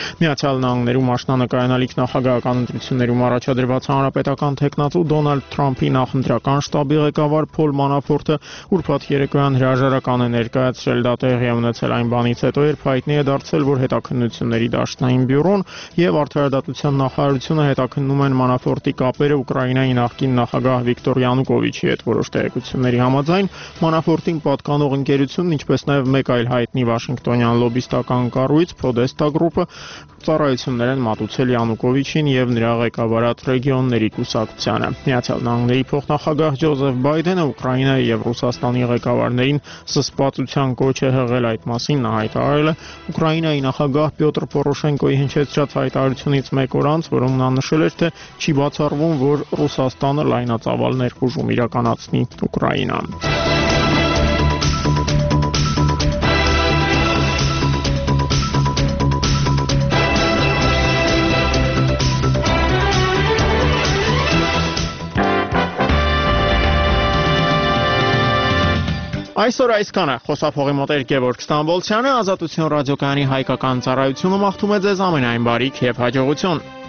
Միացյալ Նահանգներում աշնանկայանալիք նախագահական ընտրություններում առաջադրված հանրապետական տեխնատու Դոնալդ Թրամփի նախընտրական շտաբի ղեկավար Փոլ Մանաֆորտը ուրբաթ երեկոյան հրաժարական է ներկայացրել, դա տեղի է ունեցել այն բանից հետո, երբ հայտնի է դարձել, որ հետաքննությունների դաշնային բյուրոն եւ Արդարադատության նախարարությունը հետաքննում են Մանաֆորտի կապերը Ուկրաինայի նախկին նախագահ Վիկտոր Յանուկովիչի հետ։ Որոշ տեղեկությունների համաձայն Մանաֆորտին պատկանող ընկերությունն, ինչպես նաեւ մեկ այլ հայտնի վաշինգտոնյան լոբիստական կառույց Պոդեստա գրուպը ծառայություններ են մատուցել Յանուկովիչին եւ նրա ղեկավարած ռեգիոնների կուսակցությանը։ Միացյալ Նահանգների փոխնախագահ Ջոզեֆ Բայդենը Ուկրաինայի եւ Ռուսաստանի ղեկավարներին զսպվածության կոչ է հղել այդ մասին, նա հայտարարել է Ուկրաինայի նախագահ Պյոտր Պորոշենկոյի հնչեցրած հայտարարությունից մեկ օր անց, որում նա նշել էր, թե չի բացառվում, որ Ռուսաստանը լայնածավալ ներխուժում իրականացնի Ուկրաինան։ Այսօր այսքանը, խոսափողի մոտ էր Գևորգ Ստամբոլցյանը, Ազատություն ռադիոկայանի հայկական ծառայությունը մաղթում է ձեզ ամենայն բարիք եւ հաջողություն։